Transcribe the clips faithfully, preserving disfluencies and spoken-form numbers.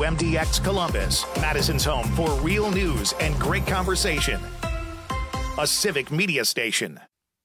M D X Columbus, Madison's home for real news and great conversation. A Civic Media station.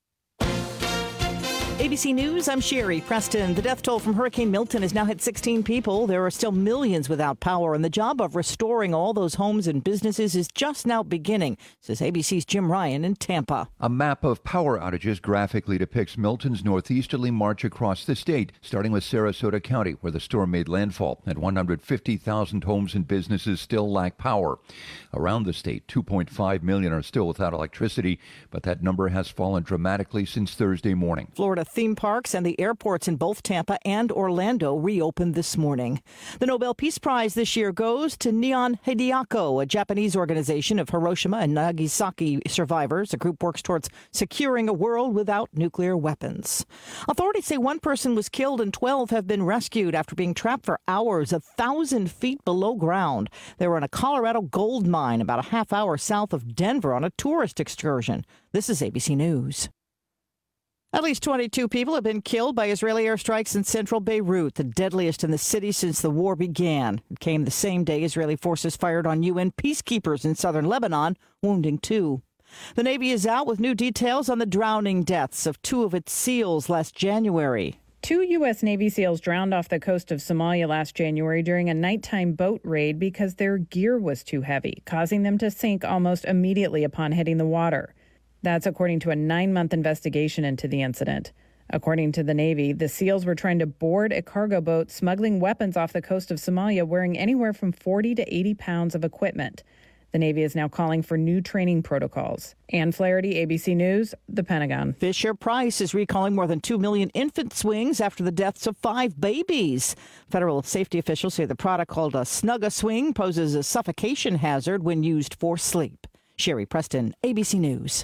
A B C News, I'm Sherry Preston. The death toll from Hurricane Milton has now hit sixteen people. There are still millions without power, and the job of restoring all those homes and businesses is just now beginning, says A B C's Jim Ryan in Tampa. A map of power outages graphically depicts Milton's northeasterly march across the state, starting with Sarasota County, where the storm made landfall, and one hundred fifty thousand homes and businesses still lack power. Around the state, two point five million are still without electricity, but that number has fallen dramatically since Thursday morning. Florida theme parks and the airports in both Tampa and Orlando reopened this morning. The Nobel Peace Prize this year goes to Nihon Hideaki, a Japanese organization of Hiroshima and Nagasaki survivors. The group works towards securing a world without nuclear weapons. Authorities say one person was killed and twelve have been rescued after being trapped for hours a thousand feet below ground. They were in a Colorado gold mine about a half hour south of Denver on a tourist excursion. This is A B C News. At least twenty-two people have been killed by Israeli airstrikes in central Beirut, the deadliest in the city since the war began. It came the same day Israeli forces fired on U N peacekeepers in southern Lebanon, wounding two. The Navy is out with new details on the drowning deaths of two of its SEALs last January. Two U S. Navy SEALs drowned off the coast of Somalia last January during a nighttime boat raid because their gear was too heavy, causing them to sink almost immediately upon hitting the water. That's according to a nine-month investigation into the incident. According to the Navy, the SEALs were trying to board a cargo boat smuggling weapons off the coast of Somalia wearing anywhere from forty to eighty pounds of equipment. The Navy is now calling for new training protocols. Ann Flaherty, A B C News, the Pentagon. Fisher-Price is recalling more than two million infant swings after the deaths of five babies. Federal safety officials say the product called a Snug-A-Swing poses a suffocation hazard when used for sleep. Sherry Preston, A B C News.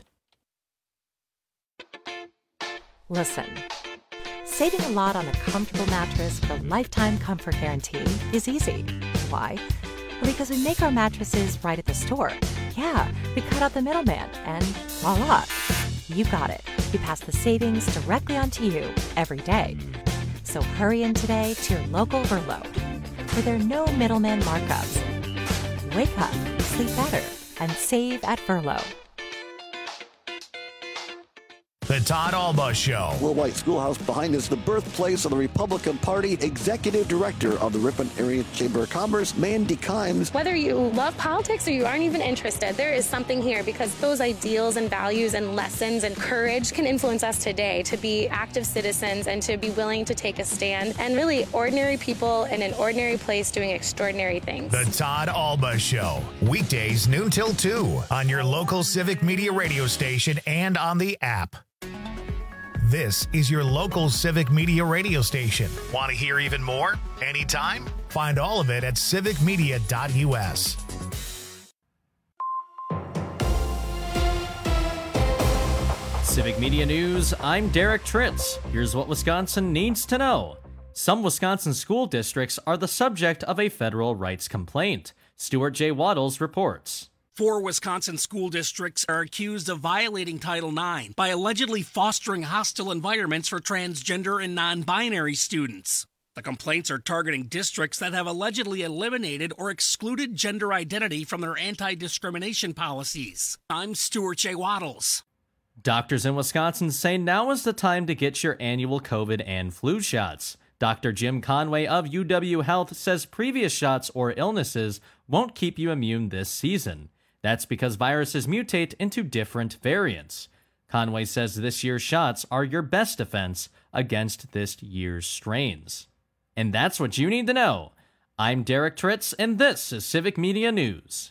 Listen, saving a lot on a comfortable mattress with a lifetime comfort guarantee is easy. Why? Well, because we make our mattresses right at the store. Yeah, we cut out the middleman, and voila, you got it. We pass the savings directly onto you every day. So hurry in today to your local Verlo, where there are no middleman markups. Wake up, sleep better, and save at Verlo. The Todd Alba Show. Worldwide Schoolhouse behind is the birthplace of the Republican Party. Executive Director of the Ripon Area Chamber of Commerce, Mandy Kimes. Whether you love politics or you aren't even interested, there is something here because those ideals and values and lessons and courage can influence us today to be active citizens and to be willing to take a stand and really ordinary people in an ordinary place doing extraordinary things. The Todd Alba Show. Weekdays noon till two on your local Civic Media radio station and on the app. This is your local Civic Media radio station. Want to hear even more? Anytime? Find all of it at civic media dot u s. Civic Media News, I'm Derek Tritz. Here's what Wisconsin needs to know. Some Wisconsin school districts are the subject of a federal rights complaint. Stuart J. Waddles reports. Four Wisconsin school districts are accused of violating Title nine by allegedly fostering hostile environments for transgender and non-binary students. The complaints are targeting districts that have allegedly eliminated or excluded gender identity from their anti-discrimination policies. I'm Stuart J. Waddles. Doctors in Wisconsin say now is the time to get your annual COVID and flu shots. Doctor Jim Conway of U W Health says previous shots or illnesses won't keep you immune this season. That's because viruses mutate into different variants. Conway says this year's shots are your best defense against this year's strains. And that's what you need to know. I'm Derek Tritz, and this is Civic Media News.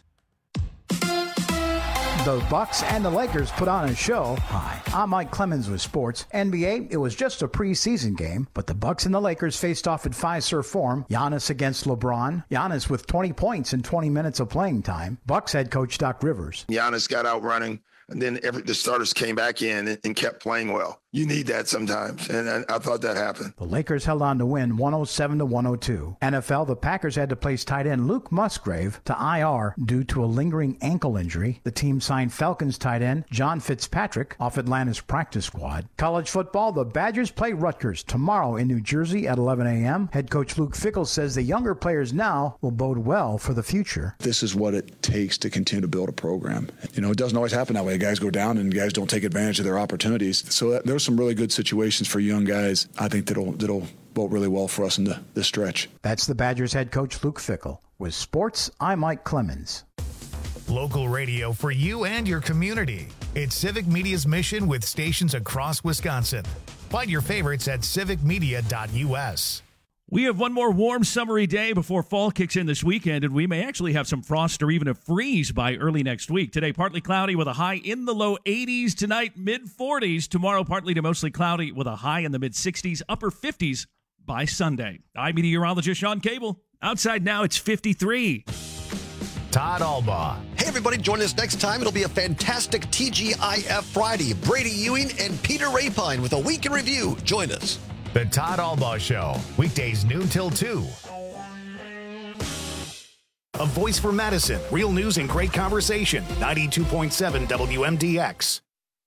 The Bucks and the Lakers put on a show. Hi, I'm Mike Clemens with sports. N B A, it was just a preseason game, but the Bucks and the Lakers faced off at Fiserv Forum. Giannis against LeBron. Giannis with twenty points in twenty minutes of playing time. Bucks head coach Doc Rivers. Giannis got out running, and then every, the starters came back in and, and kept playing well. you need that sometimes, and I, I thought that happened. The Lakers held on to win one oh seven to one oh two. N F L, the Packers had to place tight end Luke Musgrave to I R due to a lingering ankle injury. The team signed Falcons tight end John Fitzpatrick off Atlanta's practice squad. College football, the Badgers play Rutgers tomorrow in New Jersey at eleven a.m. Head coach Luke Fickell says the younger players now will bode well for the future. This is what it takes to continue to build a program. You know, it doesn't always happen that way. Guys go down and guys don't take advantage of their opportunities. So that, there's some really good situations for young guys, I think, that'll that'll bode really well for us in the, this stretch. That's the Badgers head coach Luke Fickell. With sports, I'm Mike Clemens. Local radio for you and your community. It's Civic Media's mission with stations across Wisconsin. Find your favorites at civic media dot u s. We have one more warm, summery day before fall kicks in this weekend, and we may actually have some frost or even a freeze by early next week. Today, partly cloudy with a high in the low eighties. Tonight, mid forties. Tomorrow, partly to mostly cloudy with a high in the mid sixties, upper fifties by Sunday. I'm meteorologist Sean Cable. Outside now, it's fifty-three. Todd Albaugh. Hey, everybody, join us next time. It'll be a fantastic T G I F Friday. Brady Ewing and Peter Rapine with a week in review. Join us. The Todd Albaugh Show, weekdays noon till two. A voice for Madison, real news and great conversation. ninety-two point seven W M D X.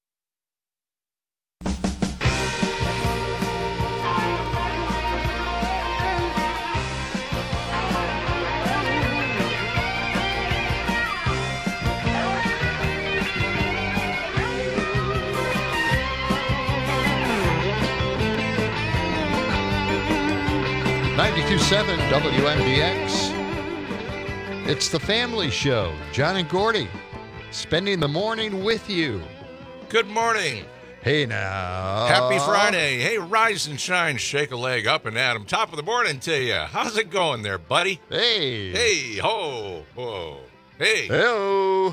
ninety-two point seven W M D X. It's the family show. John and Gordy spending the morning with you. Good morning. Hey now. Happy Friday. Hey, rise and shine, shake a leg up and at 'em. Top of the morning to you. How's it going there, buddy? Hey. Hey, ho, whoa. Hey. Hello.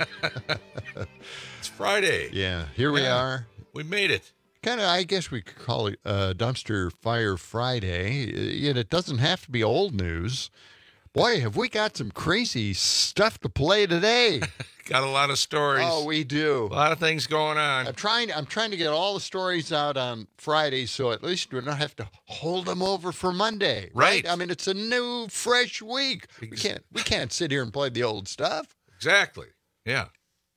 It's Friday. Yeah, here we Yeah. are. We made it. Kind of, I guess we could call it uh, Dumpster Fire Friday. Yet it doesn't have to be old news. Boy, have we got some crazy stuff to play today. Got a lot of stories. Oh, we do. A lot of things going on. I'm trying I'm trying to get all the stories out on Friday, so at least we don't have to hold them over for Monday. Right. right? I mean, it's a new, fresh week. We can't we can't sit here and play the old stuff. Exactly. Yeah.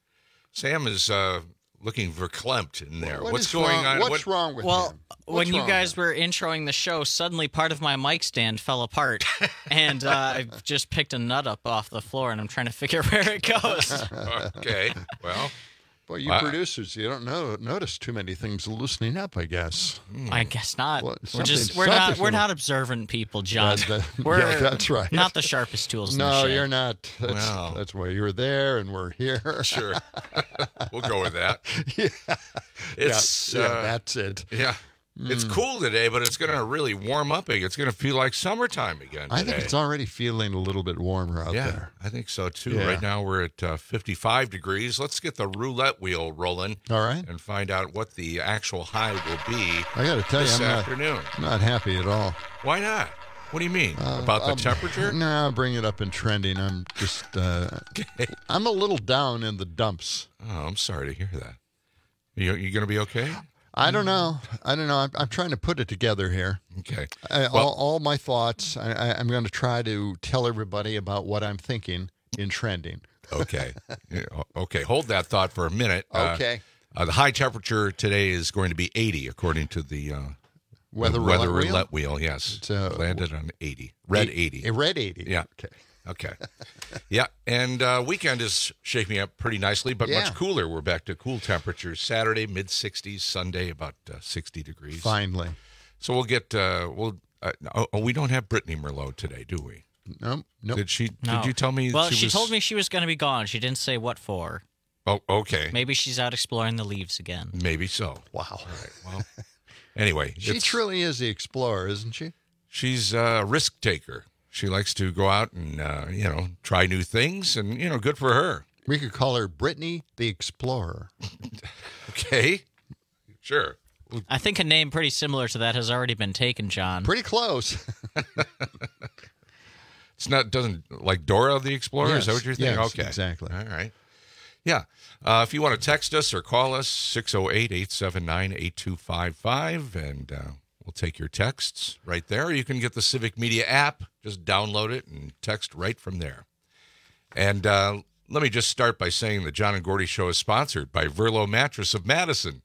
Sam is uh, looking verklempt in there. What What's is going wrong- on? What's What- wrong with Well, him? when What's you wrong guys were introing the show, suddenly part of my mic stand fell apart, and uh, I just picked a nut up off the floor, and I'm trying to figure where it goes. Okay. Well, Boy, you Wow. producers, you don't know notice too many things loosening up, I guess. I guess not. Well, we're just something- we're not something's we're gonna- not observant people, John. That- that- we're yeah, that's right. Not the sharpest tools. in the No, shed. you're not. That's, Well. that's why you're there and we're here. sure. We'll go with that. yeah. It's, yeah, yeah, uh, that's it. Yeah. It's Mm. cool today, but it's going to really warm up. It's going to feel like summertime again today. I think it's already feeling a little bit warmer out yeah, there. I think so, too. Yeah. Right now we're at uh, fifty-five degrees. Let's get the roulette wheel rolling. All right. And find out what the actual high will be I got to tell you, this I'm not, afternoon. not happy at all. Why not? What do you mean? Uh, About the um, temperature? No, I'll bring it up in trending. I'm just, uh, I'm a little down in the dumps. Oh, I'm sorry to hear that. You, you going to be okay? I don't know. I don't know. I'm, I'm trying to put it together here. Okay. I, Well- all, all my thoughts, I, I, I'm going to try to tell everybody about what I'm thinking in trending. Okay. Yeah, okay. Hold that thought for a minute. Uh, Okay. Uh, the high temperature today is going to be eighty, according to the uh, Weather the weather roulette wheel? roulette wheel. Yes, It's, uh, landed on eighty, red Eight- eighty. A red eighty. Yeah. Okay. Okay. Yeah, and uh, weekend is shaping up pretty nicely, but Yeah. much cooler. We're back to cool temperatures. Saturday mid sixties, Sunday about uh, sixty degrees. Finally. So we'll get. Uh, we'll. Uh, oh, oh, we don't have Brittany Merlot today, do we? Nope. Nope. Did she? No. Did you tell me? Well, she, she was, told me she was going to be gone. She didn't say what for. Oh, okay. Maybe she's out exploring the leaves again. Maybe so. Wow. All right. Well. Anyway, She it's- truly is the explorer, isn't she? She's a risk taker. She likes to go out and, uh, you know, try new things, and, you know, good for her. We could call her Brittany the Explorer. Okay. Sure. I think a name pretty similar to that has already been taken, John. Pretty close. It's not, doesn't, like Dora the Explorer? Is that Yes, what you're thinking? yes, okay. exactly. All right. Yeah. Uh, if you want to text us or call us, six oh eight, eight seven nine, eight two five five, and uh, we'll take your texts right there. You can get the Civic Media app. Just download it and text right from there. And uh, let me just start by saying the John and Gordy Show is sponsored by Verlo Mattress of Madison.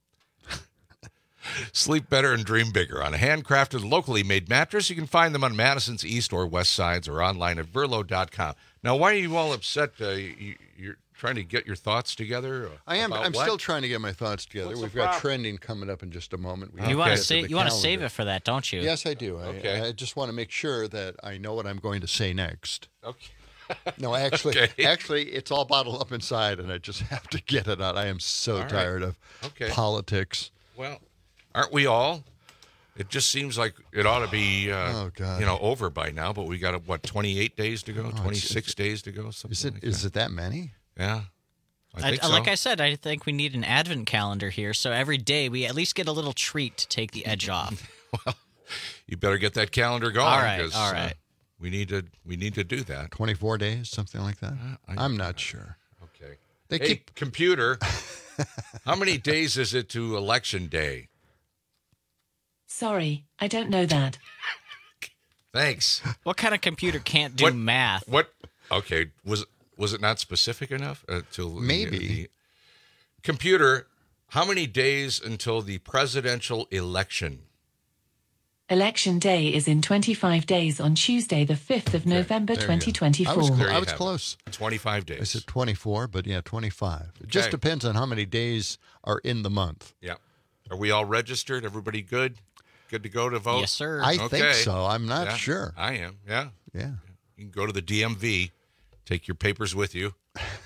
Sleep better and dream bigger. On a handcrafted, locally made mattress, you can find them on Madison's east or west sides or online at verlo dot com. Now, why are you all upset? Uh, you, you're trying to get your thoughts together? I am. I'm what? still trying to get my thoughts together. What's We've the got problem? trending coming up in just a moment. We You have want to to get save? the You want to save calendar. it for that, don't you? Yes, I do. Okay. I, I just want to make sure that I know what I'm going to say next. Okay. No, actually, Okay. actually, it's all bottled up inside, and I just have to get it out. I am so All right. tired of Okay. politics. Well, aren't we all? It just seems like it ought to be, uh, Oh, God. you know, over by now. But we got what, twenty-eight days to go, it's- twenty-six days to go, something Is it? like Is that. it that many? Yeah, I I, think I- so. Like I said, I think we need an advent calendar here, so every day we at least get a little treat to take the edge off. Well, you better get that calendar going. All right, 'cause, all uh, right. we need to. We need to do that. Twenty-four days, something like that. Uh, I- I'm not sure. Okay. They Hey, keep. computer. How many days is it to election day? Sorry, I don't know that. Thanks. What kind of computer can't do What- math? What? Okay. Was was it not specific enough? Uh, to the- Maybe. the- computer. How many days until the presidential election? Election day is in twenty-five days on Tuesday, the fifth of November, there you go. twenty twenty-four. I was, There you I was have it. close. Twenty-five I days. said twenty-four, but yeah, twenty-five. It just Okay. depends on how many days are in the month. Yeah. Are we all registered? Everybody good? Good to go to vote? Yes, sir. I Okay. think so. I'm not Yeah, sure. I am. Yeah. Yeah. You can go to the D M V, take your papers with you,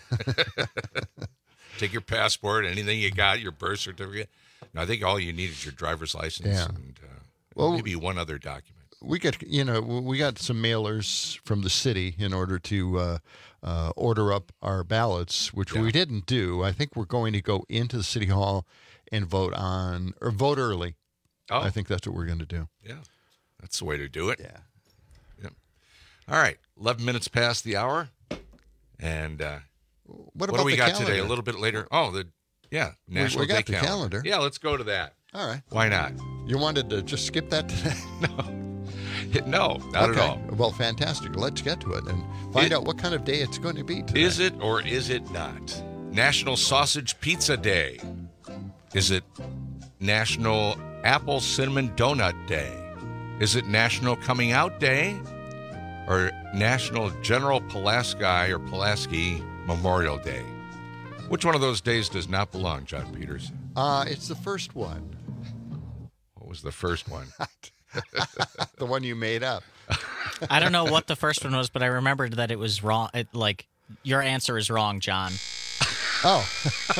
take your passport, anything you got, your birth certificate. No, I think all you need is your driver's license Yeah. and uh, Well, maybe one other document. We got, you know, we got some mailers from the city in order to uh, uh, order up our ballots, which Yeah. we didn't do. I think we're going to go into the city hall and vote on, or vote early. Oh, I think that's what we're going to do. yeah. That's the way to do it. Yeah. Yep. All right. eleven minutes past the hour. And uh, What what, about do we the got calendar? today? A little bit later. Oh, the, yeah, National we got Day the calendar. Yeah, let's go to that. All right. Why not? You wanted to just skip that today? No, not okay. at all. Well, fantastic. Let's get to it and find It- out what kind of day it's going to be today. Is it or is it not? National Sausage Pizza Day. Is it National Apple Cinnamon Donut Day? Is it National Coming Out Day? Or National General Pulaski or Pulaski Memorial Day? Which one of those days does not belong, John Peters? Uh, it's the first one. What was the first one? The one you made up. I don't know what the first one was, but I remembered that it was wrong. It, like, your answer is wrong, John. Oh.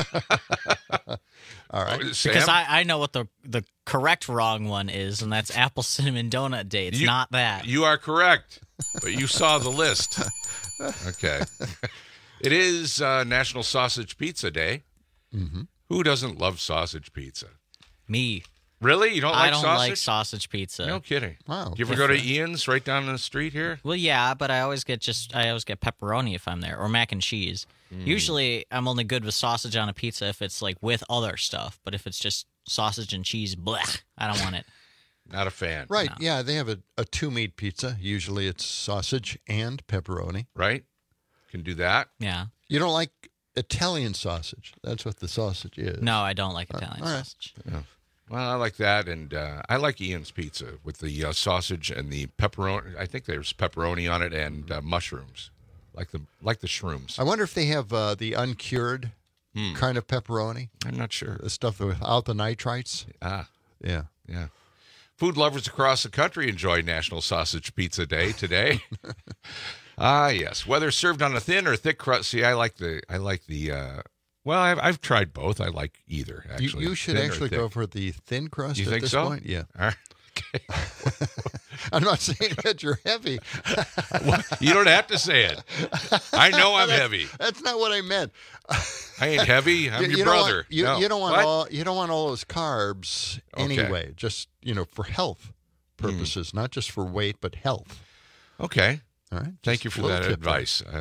All right. Sam? Because I, I know what the the correct wrong one is, and that's Apple Cinnamon Donut Day. It's You- not that. You are correct, but you saw the list. Okay. It is uh, National Sausage Pizza Day. Mm-hmm. Who doesn't love sausage pizza? Me. Really? You don't like I don't sausage? like sausage pizza. No kidding. Wow. Do you ever go to Different. Ian's right down the street here? Well, yeah, but I always get just I always get pepperoni if I'm there, or mac and cheese. Mm. Usually, I'm only good with sausage on a pizza if it's like with other stuff. But if it's just sausage and cheese, blech, I don't want it. Not a fan. Right. No. Yeah, they have a, a two meat pizza. Usually it's sausage and pepperoni. Right? Can do that. Yeah. You don't like Italian sausage. That's what the sausage is. No, I don't like Italian all right. sausage. Yeah. Well, I like that, and uh, I like Ian's Pizza with the uh, sausage and the pepperoni. I think there's pepperoni on it and uh, mushrooms, like the like the shrooms. I wonder if they have uh, the uncured Hmm. kind of pepperoni. I'm not sure. The stuff without the nitrites. Ah, Yeah. yeah. Food lovers across the country enjoy National Sausage Pizza Day today. Ah, yes. Whether served on a thin or thick crust. See, I like the. I like the. Uh, well, I've, I've tried both. I like either. You, Actually, you should thin or actually thick. go for the thin crust You at think this so? point. Yeah. All right. Okay. I'm not saying that you're heavy. Well, you don't have to say it. I know I'm That's- heavy. That's not what I meant. I ain't heavy. I'm you, your you brother. Don't want, you, No. you don't want What? all you don't want all those carbs Okay. anyway. Just you know for health purposes, not just for weight, but health. Okay. All right. Thank Just you a for little that tip there. advice. Uh,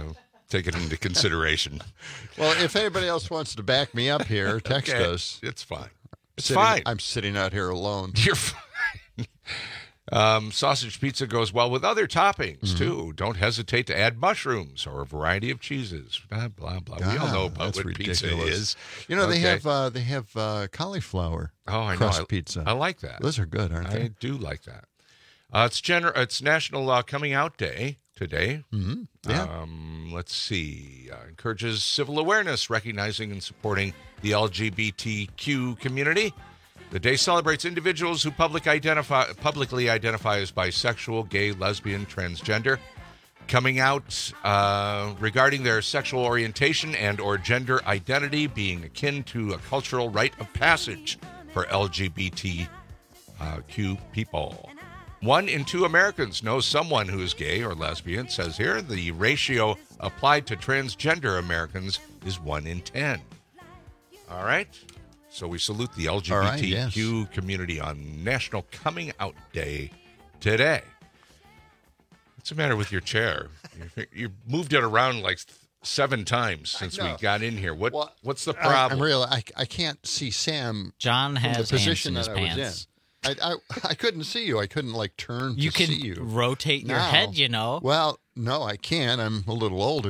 take it into consideration. Well, if anybody else wants to back me up here, text Okay. us. It's fine. It's Sitting- fine. I'm sitting out here alone. You're fine. Um, sausage pizza goes well with other toppings, Mm-hmm. too. Don't hesitate to add mushrooms or a variety of cheeses. Blah, blah, blah. we all Ah, know about that's what ridiculous. pizza is. You know, they Okay. have uh, they have uh, cauliflower Oh, I know. crust I, pizza. I like that. Those are good, aren't I they? do like that. Uh, it's gener- It's National uh, Coming Out Day today. Mm-hmm. Yeah. Um, let's see. Uh, encourages civil awareness, recognizing and supporting the L G B T Q community. The day celebrates individuals who public identify, publicly identify as bisexual, gay, lesbian, transgender, coming out uh, regarding their sexual orientation and or gender identity being akin to a cultural rite of passage for L G B T Q people. One in two Americans know someone who is gay or lesbian, says here. The ratio applied to transgender Americans is one in ten. All right. So we salute the L G B T Q right, yes. community on National Coming Out Day today. What's the matter with your chair? You, you moved it around like seven times since we know. got in here. What Well, What's the I- problem? I'm real. I, I can't see Sam. John from has the position ants that in I his was pants. in. I, I I couldn't see you. I couldn't like turn You to can see you. rotate your Now- head, you know. Well, no, I can't. I'm a little older.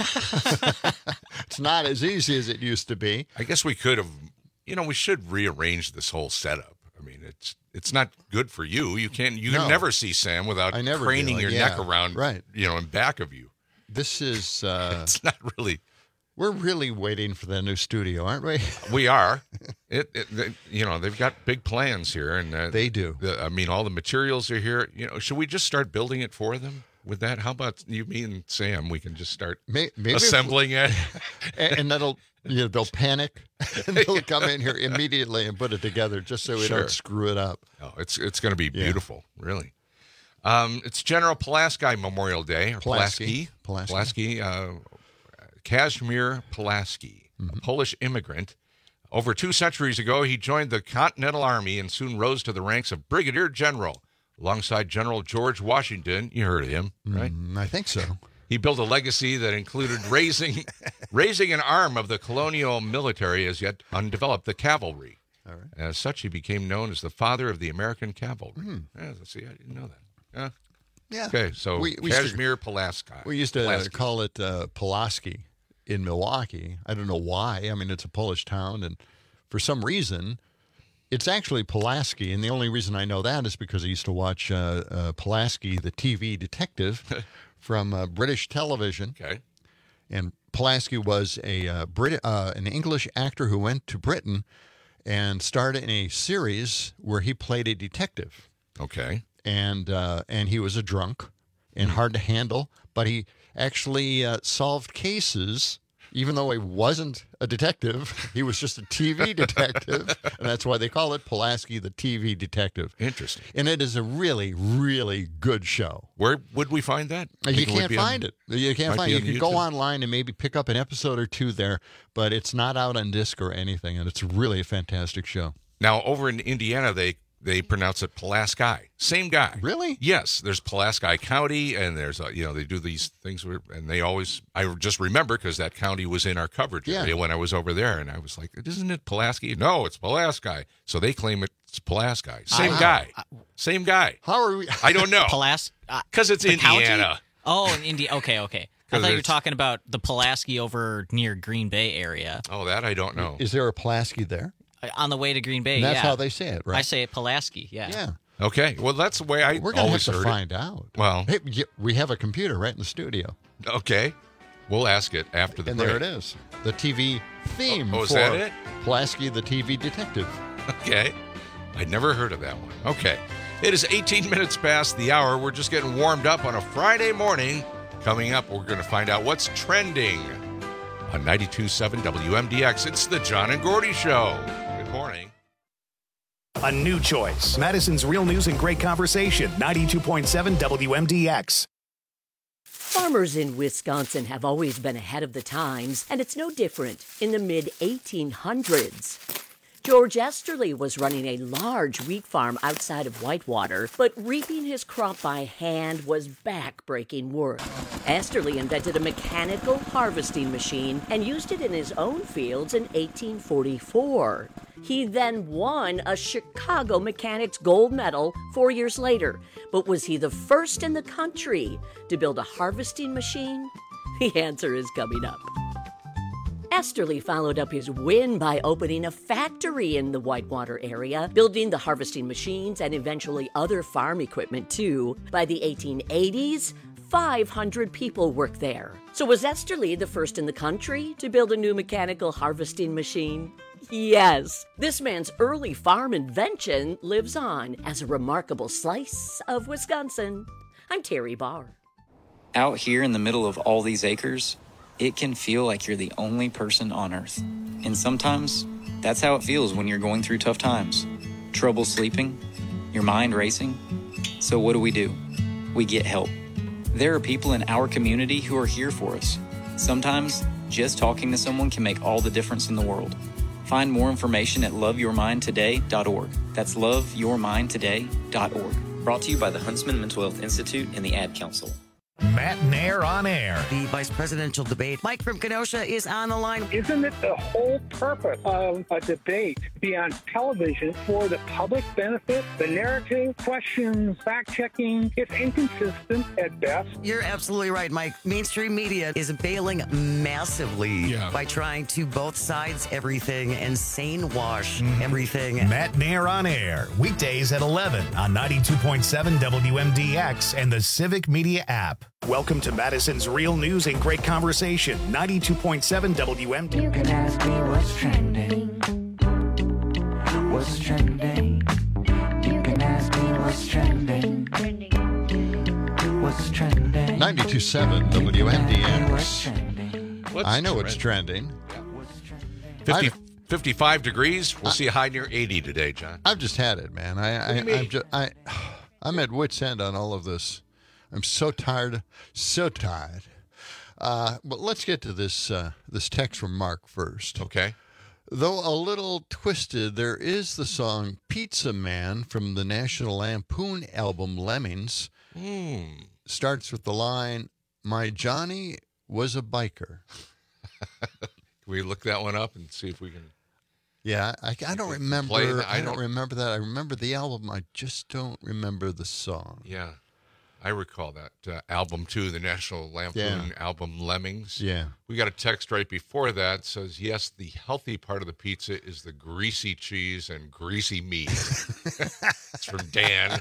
It's not as easy as it used to be. I guess we could have, you know, we should rearrange this whole setup. I mean, it's it's not good for you. You can't, you No. can never see Sam without I never craning do. your Yeah, neck around, right. you know, in back of you. This is. Uh, It's not really. we're really waiting for the new studio, aren't we? We are. It, it they, you know, they've got big plans here, and uh, They do. The, I mean, all the materials are here. You know, should we just start building it for them? With that, how about you, me, and Sam? We can just start May- maybe if- assembling it. and, and that'll. You know, they'll panic and they'll come in here immediately and put it together just so we Sure. don't screw it up. Oh, it's it's going to be Yeah. beautiful, really. Um, it's General Pulaski Memorial Day. Or Pulaski. Pulaski. Pulaski. Pulaski. Uh, Kazimierz Pulaski, Mm-hmm. a Polish immigrant. Over two centuries ago, he joined the Continental Army and soon rose to the ranks of Brigadier General alongside General George Washington. You heard of him, right? Mm, I think so. He built a legacy that included raising raising an arm of the colonial military as yet undeveloped, the cavalry. All right. As such, he became known as the father of the American cavalry. Hmm. Yeah, see, I didn't know that. Yeah. Yeah. Okay, so We- we used to- Kazimierz Pulaski. We used to Pulaski. call it uh, Pulaski in Milwaukee. I don't know why. I mean, it's a Polish town, and for some reason, it's actually Pulaski. And the only reason I know that is because I used to watch uh, uh, Pulaski, the T V detective, from uh, British television. Okay. And Pulaski was a uh, Brit- uh, an English actor who went to Britain and starred in a series where he played a detective. Okay. And uh, and he was a drunk and hard to handle, but he actually uh, solved cases. Even though he wasn't a detective, he was just a T V detective, and that's why they call it Pulaski, the T V detective. Interesting. And it is a really, really good show. Where would we find that? You Think it would can't be on- find it. You can't might find be it. on You can go YouTube? online and maybe pick up an episode or two there, but it's not out on disc or anything, and it's really a fantastic show. Now, over in Indiana, they they pronounce it Pulaski. Same guy. Really? Yes. There's Pulaski County, and there's a, you know they do these things where, and they always I just remember because that county was in our coverage Yeah. area when I was over there, and I was like, isn't it Pulaski? No, it's Pulaski. So they claim it's Pulaski. Same I- guy. I- Same guy. How are we? I don't know. Pulaski. uh, Because it's the county? Indiana. Oh, in India. Okay, okay. I 'Cause thought you were it's- talking about the Pulaski over near Green Bay area. Oh, that I don't know. Is there a Pulaski there? Uh, On the way to Green Bay, And that's yeah. how they say it, right? I say it Pulaski, yeah. Yeah. Okay. Well, that's the way I We're going to have always to heard find it. out. Well, Hey, y- we have a computer right in the studio. okay. We'll ask it after the And break. there it is. The T V theme Oh, oh, is for that it? Pulaski, the T V detective. Okay. I'd never heard of that one. Okay. It is eighteen minutes past the hour. We're just getting warmed up on a Friday morning. Coming up, we're going to find out what's trending on ninety-two point seven W M D X. It's the John and Gordy Show. Good morning. A new choice. Madison's Real News and Great Conversation. ninety-two point seven W M D X. Farmers in Wisconsin have always been ahead of the times, and it's no different in the mid eighteen hundreds. George Esterly was running a large wheat farm outside of Whitewater, but reaping his crop by hand was back-breaking work. Esterly invented a mechanical harvesting machine and used it in his own fields in eighteen forty-four. He then won a Chicago Mechanics Gold Medal four years later. But was he the first in the country to build a harvesting machine? The answer is coming up. Esterly followed up his win by opening a factory in the Whitewater area, building the harvesting machines and eventually other farm equipment too. By the eighteen eighties, five hundred people worked there. So was Esterly the first in the country to build a new mechanical harvesting machine? Yes. This man's early farm invention lives on as a remarkable slice of Wisconsin. I'm Terry Barr. Out here in the middle of all these acres, it can feel like you're the only person on Earth. And sometimes, that's how it feels when you're going through tough times. Trouble sleeping, your mind racing. So what do we do? We get help. There are people in our community who are here for us. Sometimes, just talking to someone can make all the difference in the world. Find more information at love your mind today dot org. That's love your mind today dot org. Brought to you by the Huntsman Mental Health Institute and the Ad Council. Matt Nair on air. The vice presidential debate. Mike from Kenosha is on the line. Isn't it the whole purpose of a debate to be on television for the public benefit? The narrative, questions, fact-checking, it's inconsistent at best. You're absolutely right, Mike. Mainstream media is bailing massively Yeah. by trying to both sides everything and sane wash Mm-hmm. everything. Matt Nair on air. Weekdays at eleven on ninety-two point seven W M D X and the Civic Media app. Welcome to Madison's Real News and Great Conversation, ninety-two point seven W M D. You can ask me what's trending. What's trending? You can ask me what's trending. What's trending? ninety-two point seven W M D X. What's I know what's trending. fifty, I've- fifty-five degrees. We'll see a high near eighty today, John. I've just had it, man. I, What do you I, mean? I'm just, I, I'm at wit's end on all of this. I'm so tired, so tired. Uh, but let's get to this uh, this text from Mark first. Okay. Though a little twisted, there is the song "Pizza Man" from the National Lampoon album Lemmings. Mm. Starts with the line, "My Johnny was a biker." Can we look that one up and see if we can? Yeah, I, I don't remember. play that. I, I don't don't- remember that. I remember the album. I just don't remember the song. Yeah, I recall that uh, album too, the National Lampoon Yeah. album Lemmings. Yeah. We got a text right before that says, yes, the healthy part of the pizza is the greasy cheese and greasy meat. It's from Dan.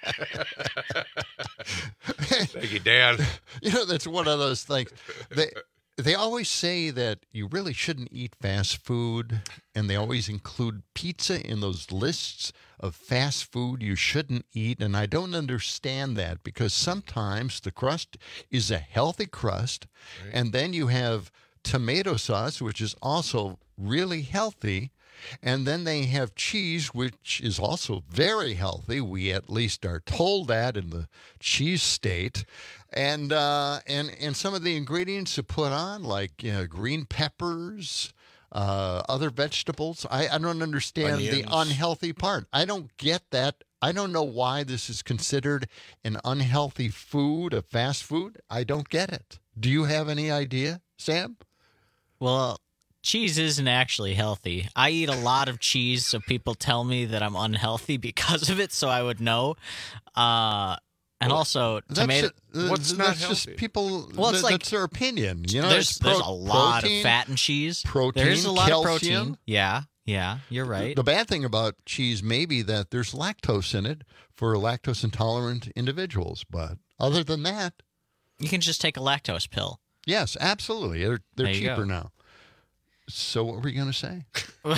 Thank you, Dan. You know, that's one of those things. They they always say that you really shouldn't eat fast food, and they always include pizza in those lists of fast food you shouldn't eat. And I don't understand that, because sometimes the crust is a healthy crust, Right. and then you have tomato sauce, which is also really healthy. And then they have cheese, which is also very healthy. We at least are told that in the cheese state. And uh, and and some of the ingredients to put on, like you know, green peppers, uh, other vegetables. I, I don't understand Onions. the unhealthy part. I don't get that. I don't know why this is considered an unhealthy food, a fast food. I don't get it. Do you have any idea, Sam? Well, cheese isn't actually healthy. I eat a lot of cheese, so people tell me that I'm unhealthy because of it, so I would know. Uh, and Well, also, That's tomato. ju- uh, What's not that's just healthy? people. Well, it's th- like- that's their opinion. You know, there's it's there's pro- a lot protein, of fat in cheese. protein, There's a lot calcium. of protein. Yeah, yeah, you're right. The bad thing about cheese may be that there's lactose in it for lactose intolerant individuals, but other than that, You can just take a lactose pill. yes, absolutely, they're they're There you cheaper go. now. So what were you going to say?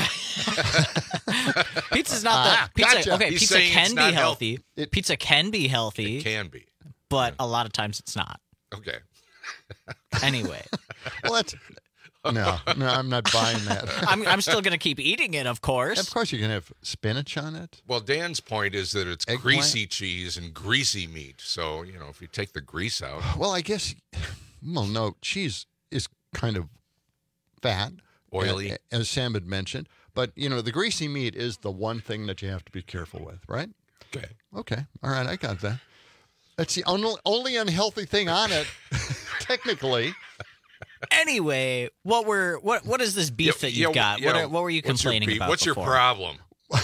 Pizza's not the Ah, pizza. gotcha. Okay, He's pizza saying can it's be not healthy. It- pizza can be healthy, It can be. but a lot of times it's not. Okay. Anyway, Well, that's no, no, I'm not buying that. I'm I'm still gonna keep eating it, of course. Of course, you can have spinach on it. Well, Dan's point is that it's Eggplant? greasy cheese and greasy meat. So, you know, if you take the grease out. Well, I guess, well, no, cheese is kind of fat, Oily. a- as Sam had mentioned. But, you know, the greasy meat is the one thing that you have to be careful with, right? Okay. Okay. All right. I got that. That's the only, only unhealthy thing on it, technically. Anyway, what were what what is this beef Yeah, that you've yeah, got? yeah, What, are, what were you what's your complaining beef? about What's your before? problem?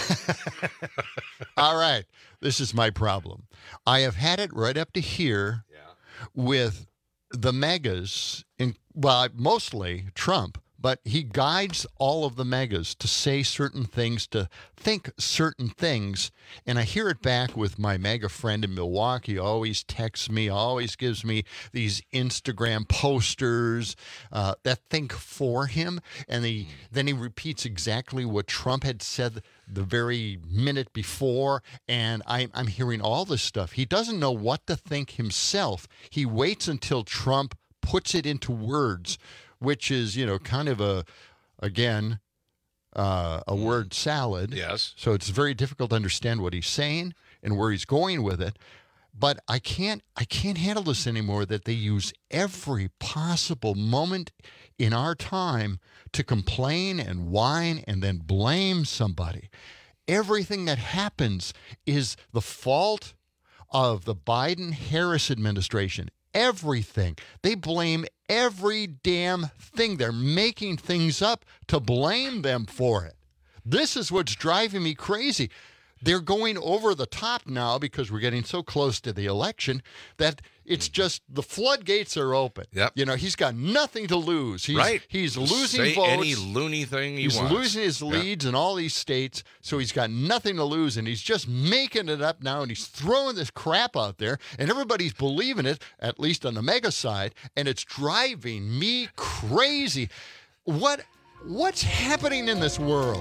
All right. This is my problem. I have had it right up to here with the megas, in, well, mostly Trump, but he guides all of the megas to say certain things, to think certain things. And I hear it back with my mega friend in Milwaukee, always texts me, always gives me these Instagram posters uh, that think for him. And he, then he repeats exactly what Trump had said the very minute before. And I, I'm hearing all this stuff. He doesn't know what to think himself. He waits until Trump puts it into words, which is, you know, kind of a, again, uh, a word salad. Yes. So it's very difficult to understand what he's saying and where he's going with it. But I can't, I can't handle this anymore, that they use every possible moment in our time to complain and whine and then blame somebody. Everything that happens is the fault of the Biden-Harris administration. Everything. They blame every damn thing. They're making things up to blame them for it. This is what's driving me crazy. They're going over the top now because we're getting so close to the election that it's just the floodgates are open. Yep. You know, he's got nothing to lose. He's, right. He's losing Say votes. any loony thing he he's wants. losing his Yep. leads in all these states, so he's got nothing to lose, and he's just making it up now, and he's throwing this crap out there, and everybody's believing it, at least on the mega side, and it's driving me crazy. What What's happening in this world?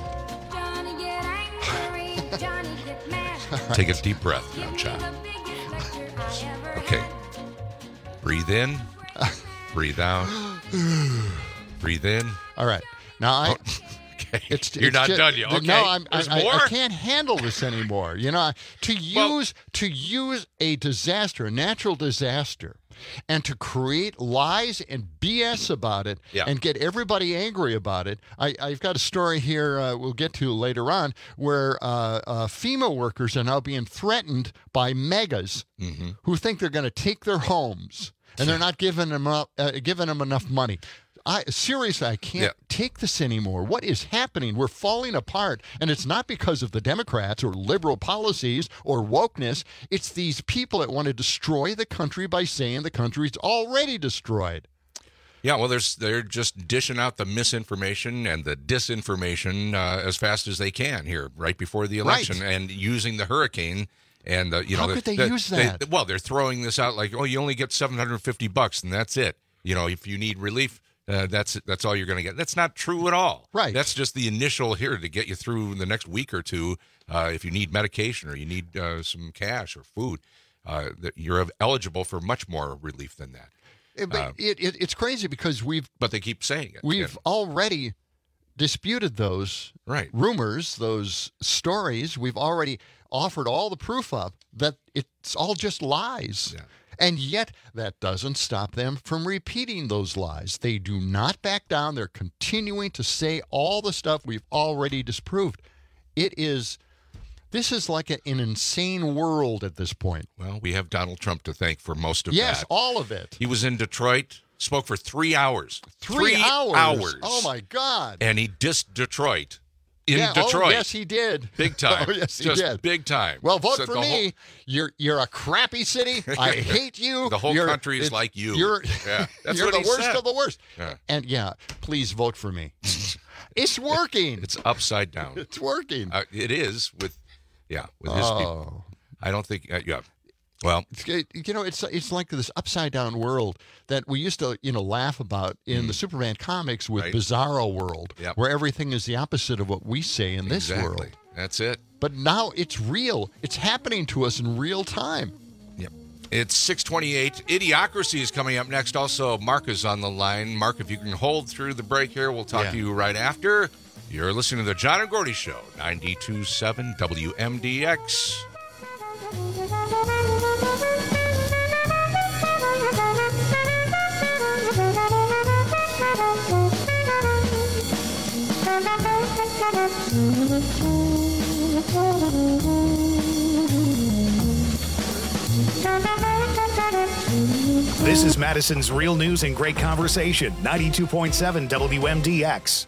Take a deep breath now, John. Okay. Breathe in. Breathe out. Breathe in. All right. Now, I... Oh, okay. It's, You're it's not just, done yet. Okay. No, I'm, I, There's I, more? I can't handle this anymore. You know, to use Well- to use a disaster, a natural disaster, and to create lies and B S about it, Yeah. and get everybody angry about it. I, I've got a story here uh, we'll get to later on where uh, uh, FEMA workers are now being threatened by megas Mm-hmm. who think they're going to take their homes, and they're not giving them up, uh, giving them enough money. I seriously, I can't Yeah. take this anymore. What is happening? We're falling apart, and it's not because of the Democrats or liberal policies or wokeness. It's these people that want to destroy the country by saying the country's already destroyed. Yeah, well, there's they're just dishing out the misinformation and the disinformation uh, as fast as they can here, right before the election, Right. and using the hurricane. And uh, you know, How the- could they the- use that? well, they're throwing this out like, oh, you only get seven hundred fifty bucks, and that's it. You know, if you need relief, uh, that's that's all you're going to get. That's not true at all. Right. That's just the initial here to get you through the next week or two. Uh, if you need medication or you need uh, some cash or food, uh, that you're eligible for much more relief than that. It, but Uh, it, it, it's crazy because we've But they keep saying it. we've And- already disputed those Right. rumors, those stories. We've already offered all the proof up that it's all just lies. Yeah. And yet that doesn't stop them from repeating those lies. They do not back down. They're continuing to say all the stuff we've already disproved. It is, this is like a, an insane world at this point. Well, we have Donald Trump to thank for most of Yes, that. all of it. He was in Detroit, spoke for three hours. Three, hours. hours. Oh, my God. And he dissed Detroit in yeah, Detroit. Oh, yes, he did. Big time. Oh, yes, he Just did. big time. Well, vote Said for the me. whole- you're you're a crappy city. I hate you. The whole You're- country is it's- like you. You're, Yeah, that's you're what the he worst said. of the worst. Yeah. And yeah, please vote for me. It's working. It's upside down. It's working. Uh, it is with, yeah, with his people. Oh. I don't think, uh, yeah. Well, It's, it- you know, it's it's like this upside down world that we used to, you know, laugh about in the Superman comics with Right. Bizarro World, Yep. where everything is the opposite of what we say in this exactly. world. That's it. But now it's real. It's happening to us in real time. Yep. It's six twenty-eight. Idiocracy is coming up next. Also, Mark is on the line. Mark, if you can hold through the break here, we'll talk Yeah. to you right after. You're listening to the John and Gordy Show, ninety-two point seven W M D X. This is Madison's Real News and Great Conversation, ninety-two point seven W M D X.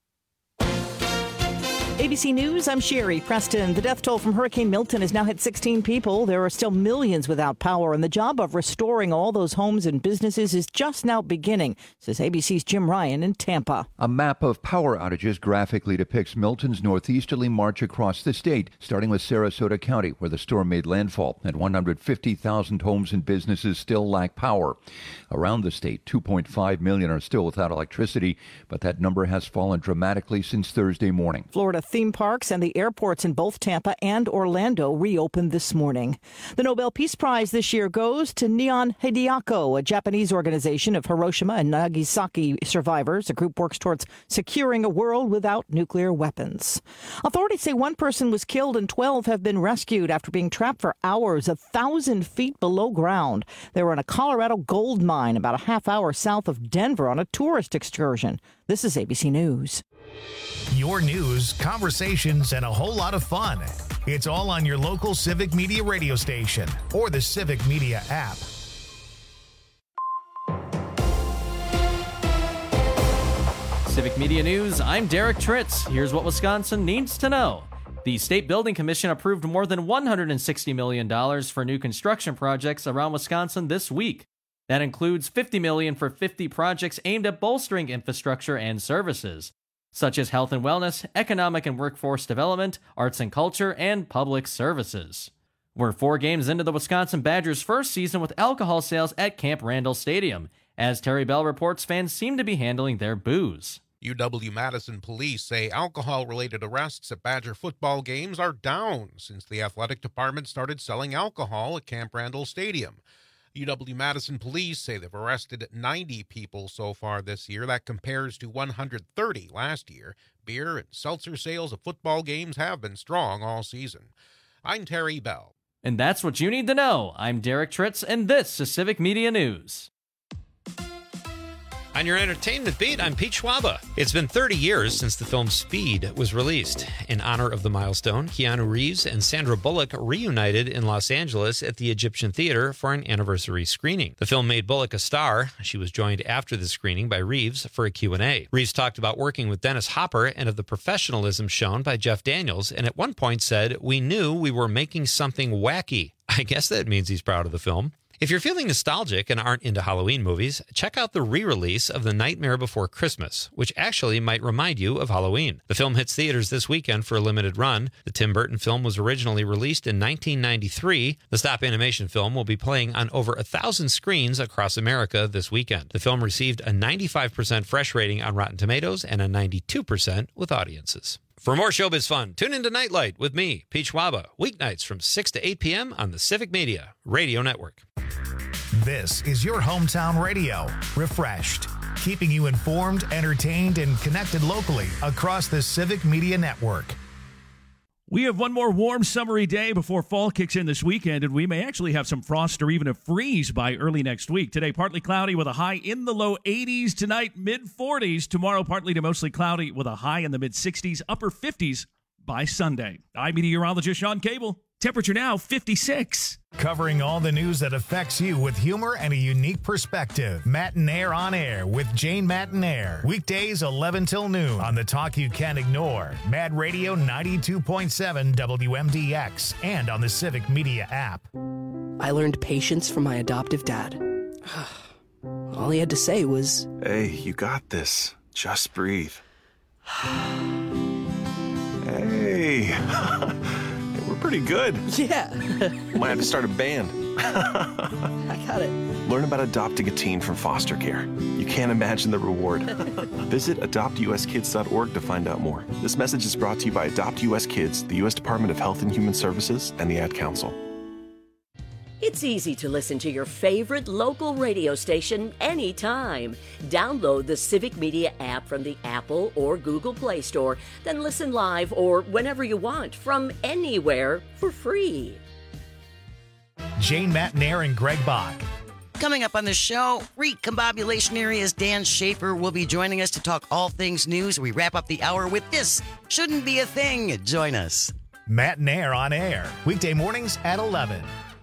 A B C News, I'm Sherry Preston. The death toll from Hurricane Milton has now hit sixteen people. There are still millions without power, and the job of restoring all those homes and businesses is just now beginning, says A B C's Jim Ryan in Tampa. A map of power outages graphically depicts Milton's northeasterly march across the state, starting with Sarasota County, where the storm made landfall, and one hundred fifty thousand homes and businesses still lack power. Around the state, two point five million are still without electricity, but that number has fallen dramatically since Thursday morning. Florida theme parks and the airports in both Tampa and Orlando reopened this morning. The Nobel Peace Prize this year goes to Neon Hideako, a Japanese organization of Hiroshima and Nagasaki survivors. The group works towards securing a world without nuclear weapons. Authorities say one person was killed and twelve have been rescued after being trapped for hours a thousand feet below ground. They were in a Colorado gold mine about a half hour south of Denver on a tourist excursion. This is A B C News. Your news, conversations, and a whole lot of fun. It's all on your local Civic Media radio station or the Civic Media app. Civic Media News, I'm Derek Tritz. Here's what Wisconsin needs to know. The State Building Commission approved more than one hundred sixty million dollars for new construction projects around Wisconsin this week. That includes fifty million dollars for fifty projects aimed at bolstering infrastructure and services, such as health and wellness, economic and workforce development, arts and culture, and public services. We're four games into the Wisconsin Badgers' first season with alcohol sales at Camp Randall Stadium. As Terry Bell reports, fans seem to be handling their booze. U W-Madison police say alcohol-related arrests at Badger football games are down since the athletic department started selling alcohol at Camp Randall Stadium. U W-Madison police say they've arrested ninety people so far this year. That compares to one hundred thirty last year. Beer and seltzer sales at football games have been strong all season. I'm Terry Bell. And that's what you need to know. I'm Derek Tritz, and this is Civic Media News. On your entertainment beat, I'm Pete Schwaba. It's been thirty years since the film Speed was released. In honor of the milestone, Keanu Reeves and Sandra Bullock reunited in Los Angeles at the Egyptian Theater for an anniversary screening. The film made Bullock a star. She was joined after the screening by Reeves for a Q and A. Reeves talked about working with Dennis Hopper and of the professionalism shown by Jeff Daniels, and at one point said, "We knew we were making something wacky." I guess that means he's proud of the film. If you're feeling nostalgic and aren't into Halloween movies, check out the re-release of The Nightmare Before Christmas, which actually might remind you of Halloween. The film hits theaters this weekend for a limited run. The Tim Burton film was originally released in nineteen ninety-three. The stop animation film will be playing on over a thousand screens across America this weekend. The film received a ninety-five percent fresh rating on Rotten Tomatoes and a ninety-two percent with audiences. For more showbiz fun, tune into Nightlight with me, Pete Schwaba, weeknights from six to eight p.m. on the Civic Media Radio Network. This is your hometown radio, refreshed, keeping you informed, entertained, and connected locally across the Civic Media Network. We have one more warm, summery day before fall kicks in this weekend, and we may actually have some frost or even a freeze by early next week. Today, partly cloudy with a high in the low eighties. Tonight, mid forties. Tomorrow, partly to mostly cloudy with a high in the mid sixties, upper fifties by Sunday. I'm meteorologist Sean Cable. Temperature now fifty-six. Covering all the news that affects you with humor and a unique perspective. Matinaire on Air with Jane Matinaire. Weekdays eleven till noon on the talk you can't ignore. Mad Radio ninety-two point seven W M D X and on the Civic Media app. I learned patience from my adoptive dad. All he had to say was, "Hey, you got this. Just breathe." Hey. We're pretty good. Yeah. Might have to start a band. I got it. Learn about adopting a teen from foster care. You can't imagine the reward. Visit adopt u s kids dot org to find out more. This message is brought to you by Adopt U S Kids, the U S Department of Health and Human Services, and the Ad Council. It's easy to listen to your favorite local radio station anytime. Download the Civic Media app from the Apple or Google Play Store, then listen live or whenever you want from anywhere for free. Jane Matinaire and Greg Bach. Coming up on the show, recombobulation area's Dan Schaefer will be joining us to talk all things news. We wrap up the hour with This Shouldn't Be a Thing. Join us. Matt and Air on air, weekday mornings at eleven.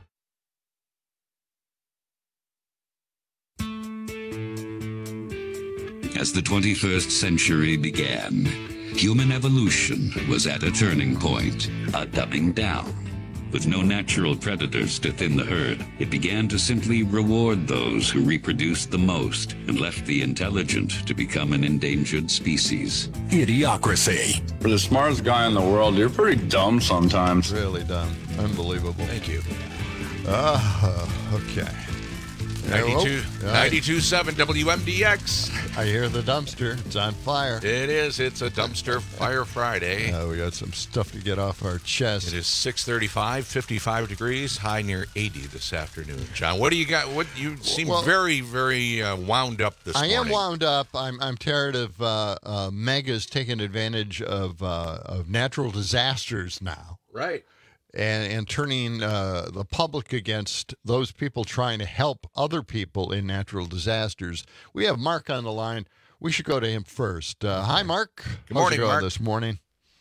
As the twenty-first century began, human evolution was at a turning point, a dumbing down. With no natural predators to thin the herd, it began to simply reward those who reproduced the most and left the intelligent to become an endangered species. Idiocracy. For the smartest guy in the world, you're pretty dumb sometimes. Really dumb. Unbelievable. Thank you. Uh, okay. ninety-two, ninety-two point seven W M D X. I hear the dumpster. It's on fire. It is. It's a dumpster fire Friday. Uh, we got some stuff to get off our chest. It is six thirty-five, fifty-five degrees, high near eighty this afternoon. John, what do you got? What you seem well, very, very uh, wound up this I morning. am wound up. I'm I'm tired of uh, uh, megas taking advantage of uh, of natural disasters now. Right. And, and turning uh, the public against those people trying to help other people in natural disasters. We have Mark on the line. We should go to him first. Uh, hi, Mark. Good morning, How's it going Mark. this morning?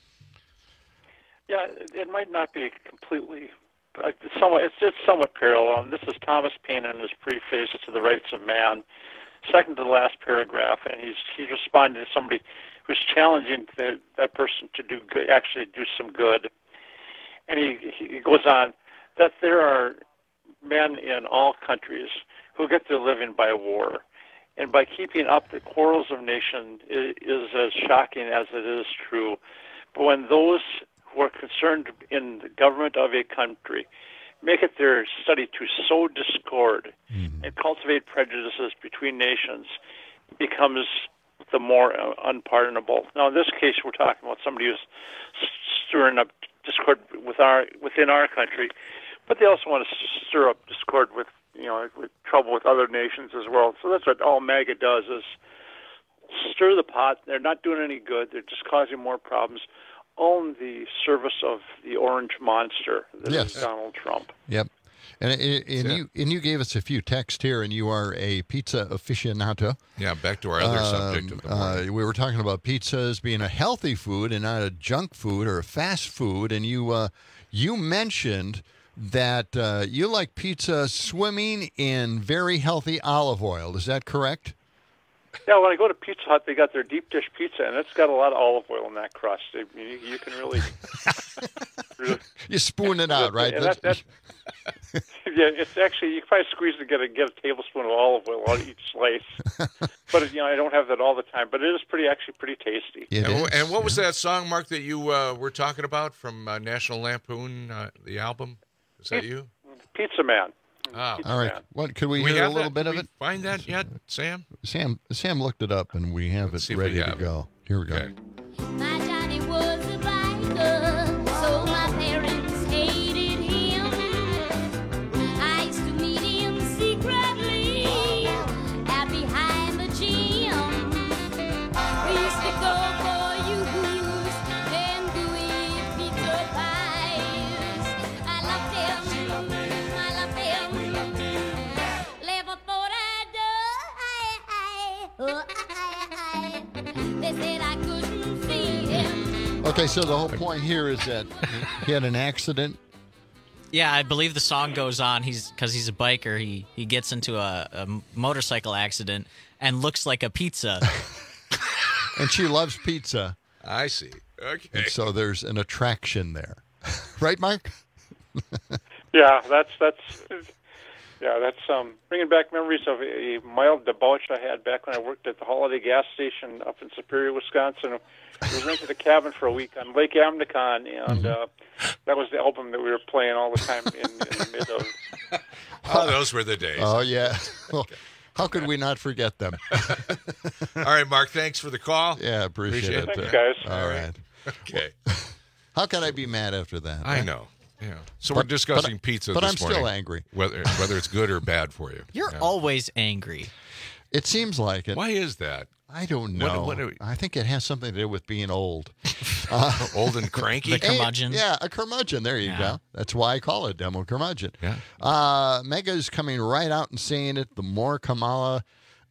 Yeah, it might not be completely, but it's somewhat, it's, it's somewhat parallel. And this is Thomas Paine in his preface to the Rights of Man, second to the last paragraph, and he's he's responding to somebody who's challenging the, that person to do good, actually do some good. And he, he goes on that there are men in all countries who get their living by war. And by keeping up the quarrels of nations is, is as shocking as it is true. But when those who are concerned in the government of a country make it their study to sow discord mm-hmm. and cultivate prejudices between nations, it becomes the more unpardonable. Now, in this case, we're talking about somebody who's stirring up discord with our within our country, but they also want to stir up discord with you know with trouble with other nations as well. So that's what all MAGA does is stir the pot. They're not doing any good. They're just causing more problems. Own the service of the orange monster that yes. is Donald Trump. Yep. And, and, and you and you gave us a few texts here, and you are a pizza aficionado. Yeah, back to our other um, subject of the morning. Uh, we were talking about pizzas being a healthy food and not a junk food or a fast food, and you uh, you mentioned that uh, you like pizza swimming in very healthy olive oil. Is that correct? Yeah, when I go to Pizza Hut, they got their deep dish pizza, and it's got a lot of olive oil in that crust. I mean, you, you can really, really you spoon it out, right? And that, that, yeah, it's actually you can probably squeeze to get a get a tablespoon of olive oil on each slice. But you know, I don't have that all the time. But it is pretty actually pretty tasty. And, and what was that song, Mark, that you uh, were talking about from uh, National Lampoon, uh, the album? Is that you? Pizza Man. Oh. All right. What could we, we hear a have little that? bit Can of we it? Find that yet, Sam? Sam Sam looked it up, and we have Let's see it if we ready to have go. it. Here we go. Okay. My Johnny was a biker, so my parents hated him. I used to meet him secretly out behind the gym. We used to go for use and do eat pizza pies. I loved him, I loved him. Never thought I'd die. They said I couldn't see him. Okay, so the whole point here is that he had an accident. Yeah, I believe the song goes on. He's because he's a biker. He he gets into a, a motorcycle accident and looks like a pizza. And she loves pizza. I see. Okay. And so there's an attraction there, right, Mark? Yeah, that's that's yeah, that's um bringing back memories of a mild debauch I had back when I worked at the Holiday gas station up in Superior, Wisconsin. We rented a cabin for a week on Lake Amnicon, and uh, that was the album that we were playing all the time in, in the mid of. Oh, those were the days. Oh yeah. Well, how could we not forget them? All right, Mark. Thanks for the call. Yeah, appreciate, appreciate it. Thanks, guys. All right. Okay. How can I be mad after that? I huh? know. Yeah. So But- we're discussing but- pizza but this I'm morning. still angry. Whether whether it's good or bad for you. You're Yeah. always angry. It seems like it. Why is that? I don't know. What, what we... I think it has something to do with being old. Uh, old and cranky? The curmudgeon. Yeah, a curmudgeon. There you Yeah. go. That's why I call it demo curmudgeon. Yeah. Uh, Mega's coming right out and saying it. The more Kamala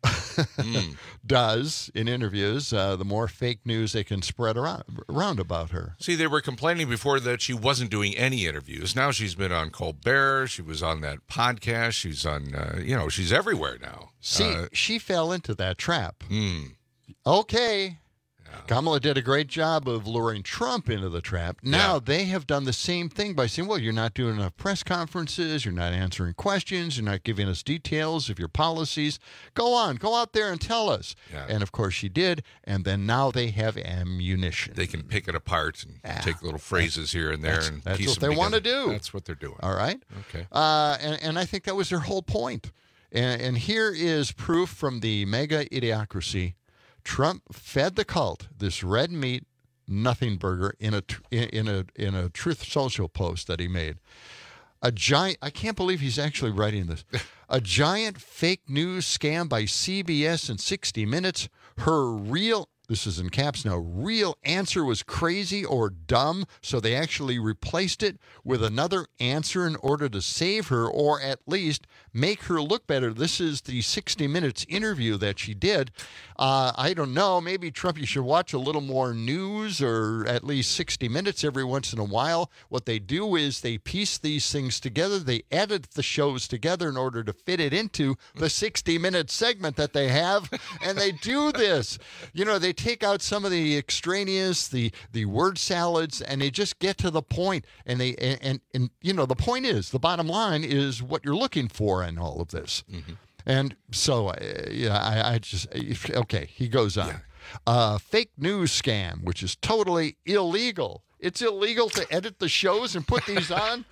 mm. does in interviews, uh, the more fake news they can spread around, around about her. See, they were complaining before that she wasn't doing any interviews. Now she's been on Colbert. She was on that podcast. She's on, uh, you know, she's everywhere now. See, uh, she fell into that trap. Mm. Okay. Kamala did a great job of luring Trump into the trap. Now Yeah. they have done the same thing by saying, well, you're not doing enough press conferences. You're not answering questions. You're not giving us details of your policies. Go on. Go out there and tell us. Yeah. And, of course, she did. And then now they have ammunition. They can pick it apart and Yeah. take little phrases here and there. That's, and that's piece what them they want to together. do. That's what they're doing. All right? Okay. Uh, and, and I think that was their whole point. And, and here is proof from the mega idiocracy. Trump fed the cult this red meat nothing burger in a in a in a Truth Social post that he made. A giant I can't believe he's actually writing this. A giant fake news scam by C B S and sixty minutes. Her real this is in caps now. Real answer was crazy or dumb, so they actually replaced it with another answer in order to save her or at least make her look better. This is the sixty minutes interview that she did. Uh, I don't know. Maybe, Trump, you should watch a little more news or at least sixty minutes every once in a while. What they do is they piece these things together. They edit the shows together in order to fit it into the sixty minute segment that they have. And they do this. You know, they take out some of the extraneous, the the word salads, and they just get to the point. And they and, and, and you know, the point is, the bottom line is what you're looking for in all of this. Mm-hmm. And so, uh, yeah, I, I just okay. He goes on. Yeah. Uh, fake news scam, which is totally illegal. It's illegal to edit the shows and put these on.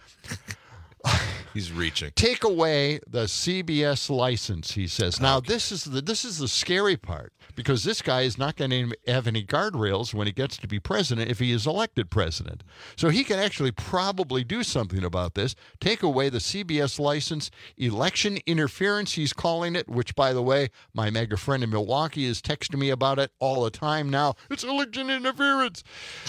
He's reaching. Take away the C B S license, he says. Now, okay. this is the this is the scary part, because this guy is not going to have any guardrails when he gets to be president if he is elected president. So he can actually probably do something about this. Take away the C B S license, election interference, he's calling it, which, by the way, my mega friend in Milwaukee is texting me about it all the time now. It's election interference.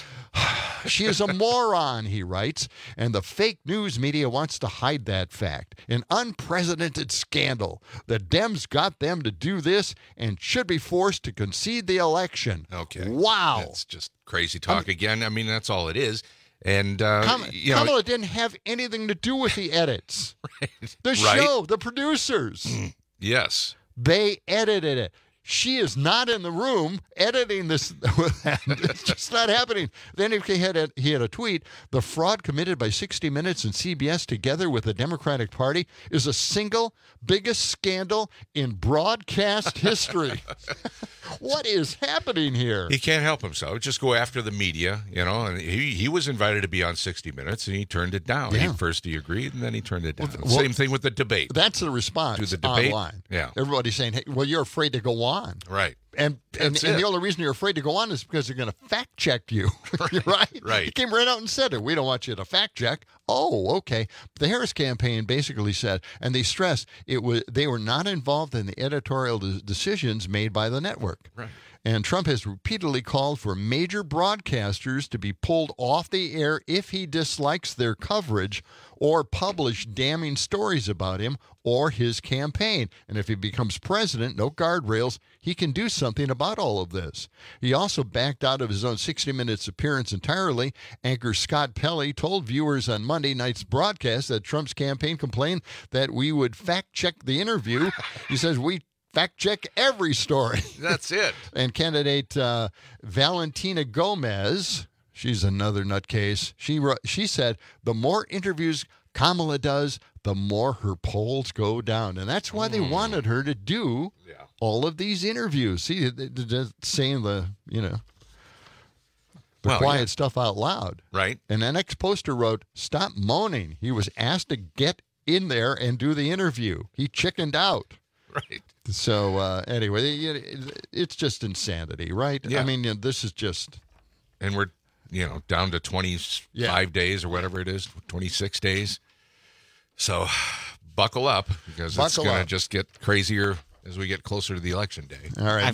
She is a moron, he writes, and the fake news media wants to hide that fact. An unprecedented scandal. The Dems got them to do this and should be forced to concede the election. Okay. Wow. That's just crazy talk um, again. I mean, that's all it is. And, uh, Kam- you know, Kamala didn't have anything to do with the edits. Right. The right? show, the producers. Yes. They edited it. She is not in the room editing this. It's just not happening. Then he had a, he had a tweet. The fraud committed by sixty minutes and C B S together with the Democratic Party is the single biggest scandal in broadcast history. What is happening here? He can't help himself. Just go after the media, you know. And he, he was invited to be on sixty minutes, and he turned it down. Yeah. He, first he agreed, and then he turned it down. Well, Same thing with the debate. That's the response to the debate. Online. Yeah. Everybody's saying, hey, well, you're afraid to go on. Right. And and, That's and it. the only reason you're afraid to go on is because they're going to fact check you. right? Right. He came right out and said it. We don't want you to fact check. Oh, okay. The Harris campaign basically said, and they stressed it was they were not involved in the editorial de- decisions made by the network. Right. And Trump has repeatedly called for major broadcasters to be pulled off the air if he dislikes their coverage or publish damning stories about him or his campaign. And if he becomes president, no guardrails, he can do something about all of this. He also backed out of his own sixty minutes appearance entirely. Anchor Scott Pelley told viewers on Monday night's broadcast that Trump's campaign complained that we would fact check the interview. He says, we fact check every story. That's it. And candidate uh, Valentina Gomez, she's another nutcase. She wrote, she said, the more interviews Kamala does, the more her polls go down. And that's why they wanted her to do yeah. all all of these interviews. See, they're just saying the, you know, the well, quiet yeah. stuff out loud. Right. And the next poster wrote, stop moaning. He was asked to get in there and do the interview. He chickened out. Right. So uh, anyway, it's just insanity, right? Yeah. I mean, you know, this is just... And we're, you know, down to twenty-five Yeah. days or whatever it is, twenty-six days. So buckle up, because it's Buckle going to up. just get crazier as we get closer to the election day. All right. I've, Not,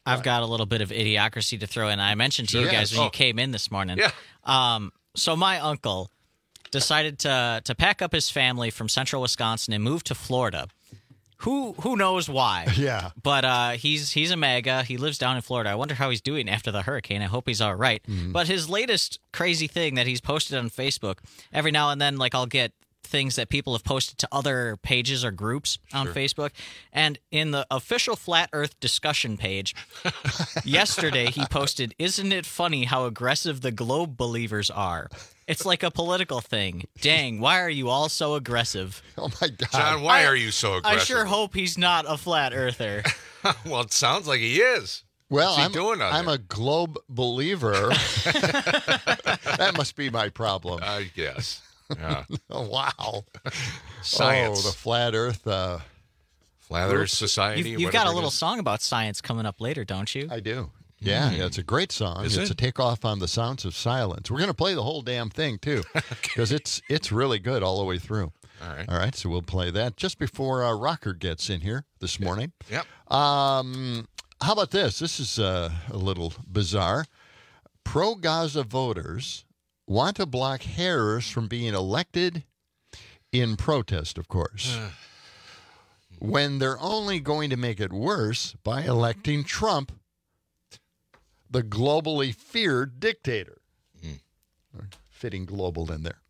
I've got a little bit of idiocracy to throw in. I mentioned to you Sure. guys when Oh. you came in this morning. Yeah. Um, so my uncle decided to to pack up his family from central Wisconsin and move to Florida. Who who knows why? Yeah. But uh, he's he's a MAGA. He lives down in Florida. I wonder how he's doing after the hurricane. I hope he's all right. Mm-hmm. But his latest crazy thing that he's posted on Facebook, every now and then, like I'll get things that people have posted to other pages or groups on Sure. Facebook. And in the official Flat Earth discussion page, yesterday he posted, "Isn't it funny how aggressive the globe believers are? It's like a political thing. Dang, why are you all so aggressive?" Oh, my God. John, why I- are you so I aggressive? sure hope he's not a flat earther. Well, it sounds like he is. Well, What's he I'm, doing out I'm there? a globe believer. That must be my problem. I guess. Yeah. Oh, wow. Science. Oh, the flat Earth. Uh, Flat Earth Society. You've, you've got a little song about science coming up later, don't you? I do. Yeah, yeah, it's a great song. Is it's it? a takeoff on the sounds of silence. We're going to play the whole damn thing too, because it's it's really good all the way through. All right. All right, so we'll play that just before uh, Rocker gets in here this morning. Yep. Um, how about this? This is uh, a little bizarre. Pro-Gaza voters want to block Harris from being elected in protest, of course, when they're only going to make it worse by electing Trump, the globally feared dictator. Mm. Fitting global in there.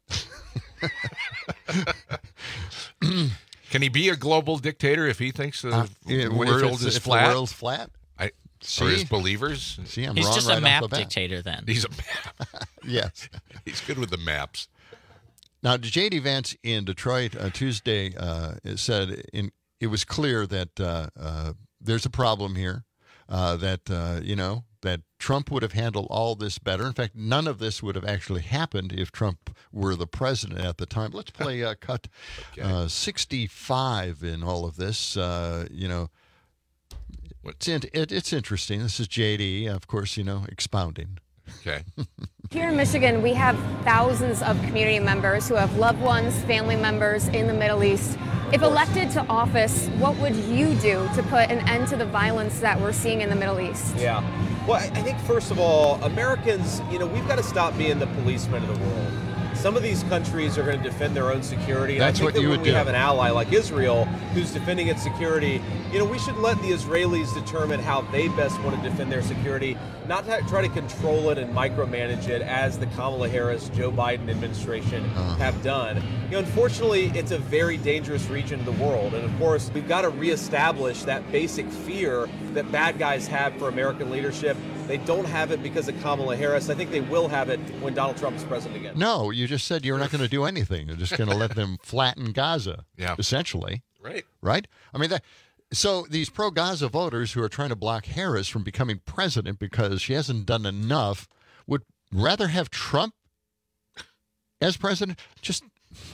Can he be a global dictator if he thinks the Uh, yeah, world if it's- is if the flat? world's flat? I, See? Or his believers? See, I'm He's wrong just right a off map the bat. dictator then. He's a map. Yes. He's good with the maps. Now, J D. Vance in Detroit uh, Tuesday uh, said in, it was clear that uh, uh, there's a problem here, uh, that, uh, you know, that Trump would have handled all this better. In fact, none of this would have actually happened if Trump were the president at the time. Let's play uh, cut Okay. uh, sixty-five in all of this. Uh, you know, it's, in, it, it's interesting. This is J D, of course, you know, expounding. Okay. Here in Michigan, we have thousands of community members who have loved ones, family members in the Middle East. If elected to office, what would you do to put an end to the violence that we're seeing in the Middle East? Yeah. Well, I I think, first of all, Americans, you know, we've got to stop being the policemen of the world. Some of these countries are going to defend their own security. And That's I think what that you when would we do. have an ally like Israel who's defending its security, you know, we should let the Israelis determine how they best want to defend their security, not to try to control it and micromanage it as the Kamala Harris, Joe Biden administration Uh-huh. have done. You know, unfortunately, it's a very dangerous region of the world. And of course, we've got to reestablish that basic fear that bad guys have for American leadership. They don't have it because of Kamala Harris. I think they will have it when Donald Trump is president again. No, you just said you're not going to do anything. You're just going to let them flatten Gaza, Yeah. essentially. Right. Right? I mean, that, so these pro-Gaza voters who are trying to block Harris from becoming president because she hasn't done enough would rather have Trump as president? Just...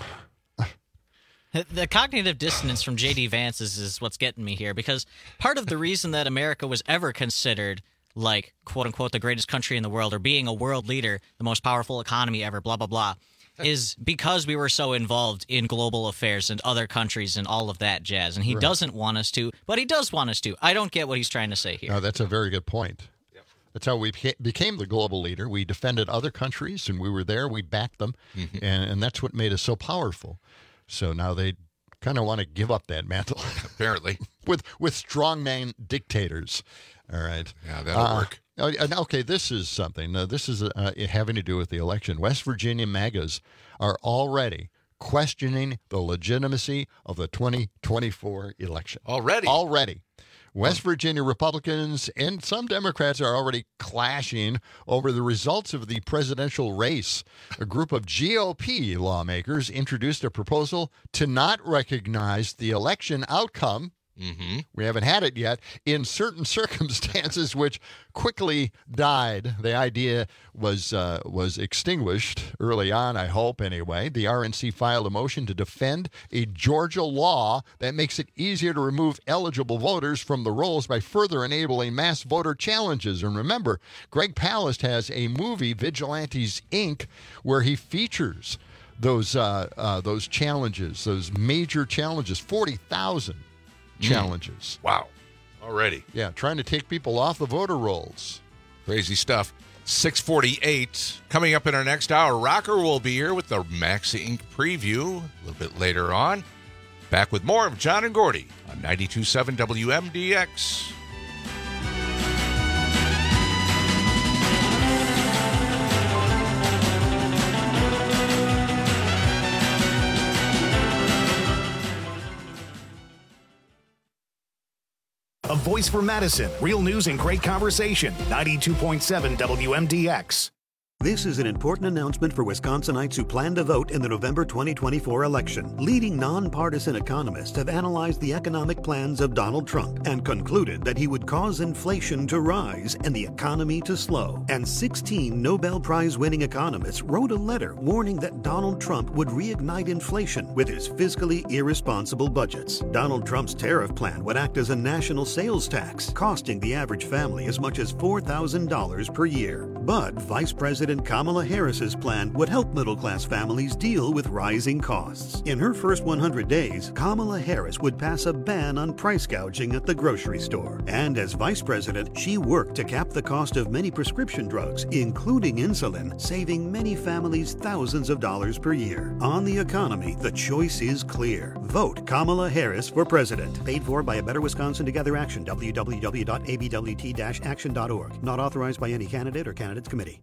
The cognitive dissonance from J D. Vance is, is what's getting me here, because part of the reason that America was ever considered, like, quote-unquote, the greatest country in the world, or being a world leader, the most powerful economy ever, blah, blah, blah, is because we were so involved in global affairs and other countries and all of that jazz. And he Right. doesn't want us to, but he does want us to. I don't get what he's trying to say here. No, that's a very good point. That's how we beca- became the global leader. We defended other countries, and we were there. We backed them, Mhm. and, and that's what made us so powerful. So now they kind of want to give up that mantle. Apparently. with with strongman dictators. All right. Yeah, that'll Uh, work. oh, and okay, this is something. Uh, this is uh, having to do with the election. West Virginia MAGAs are already questioning the legitimacy of the twenty twenty-four election. Already? Already. West Virginia Republicans and some Democrats are already clashing over the results of the presidential race. A group of G O P lawmakers introduced a proposal to not recognize the election outcome. Mm-hmm. We haven't had it yet, in certain circumstances, which quickly died. The idea was uh, was extinguished early on, I hope, anyway. The R N C filed a motion to defend a Georgia law that makes it easier to remove eligible voters from the rolls by further enabling mass voter challenges. And remember, Greg Palast has a movie, Vigilantes, Incorporated, where he features those uh, uh, those challenges, those major challenges, forty thousand challenges. Wow. Already. Yeah, trying to take people off the voter rolls. Crazy stuff. six forty-eight. Coming up in our next hour, Rocker will be here with the Max Incorporated preview a little bit later on. Back with more of John and Gordy on ninety-two point seven W M D X. A voice for Madison. Real news and great conversation. ninety-two point seven W M D X. This is an important announcement for Wisconsinites who plan to vote in the November twenty twenty-four election. Leading nonpartisan economists have analyzed the economic plans of Donald Trump and concluded that he would cause inflation to rise and the economy to slow. And sixteen Nobel Prize-winning economists wrote a letter warning that Donald Trump would reignite inflation with his fiscally irresponsible budgets. Donald Trump's tariff plan would act as a national sales tax, costing the average family as much as four thousand dollars per year. But Vice President Kamala Harris's plan would help middle-class families deal with rising costs. In her first one hundred days, Kamala Harris would pass a ban on price gouging at the grocery store. And as vice president, she worked to cap the cost of many prescription drugs, including insulin, saving many families thousands of dollars per year. On the economy, the choice is clear. Vote Kamala Harris for president. Paid for by A Better Wisconsin Together Action, w w w dot a b w t dash action dot org. Not authorized by any candidate or candidates committee.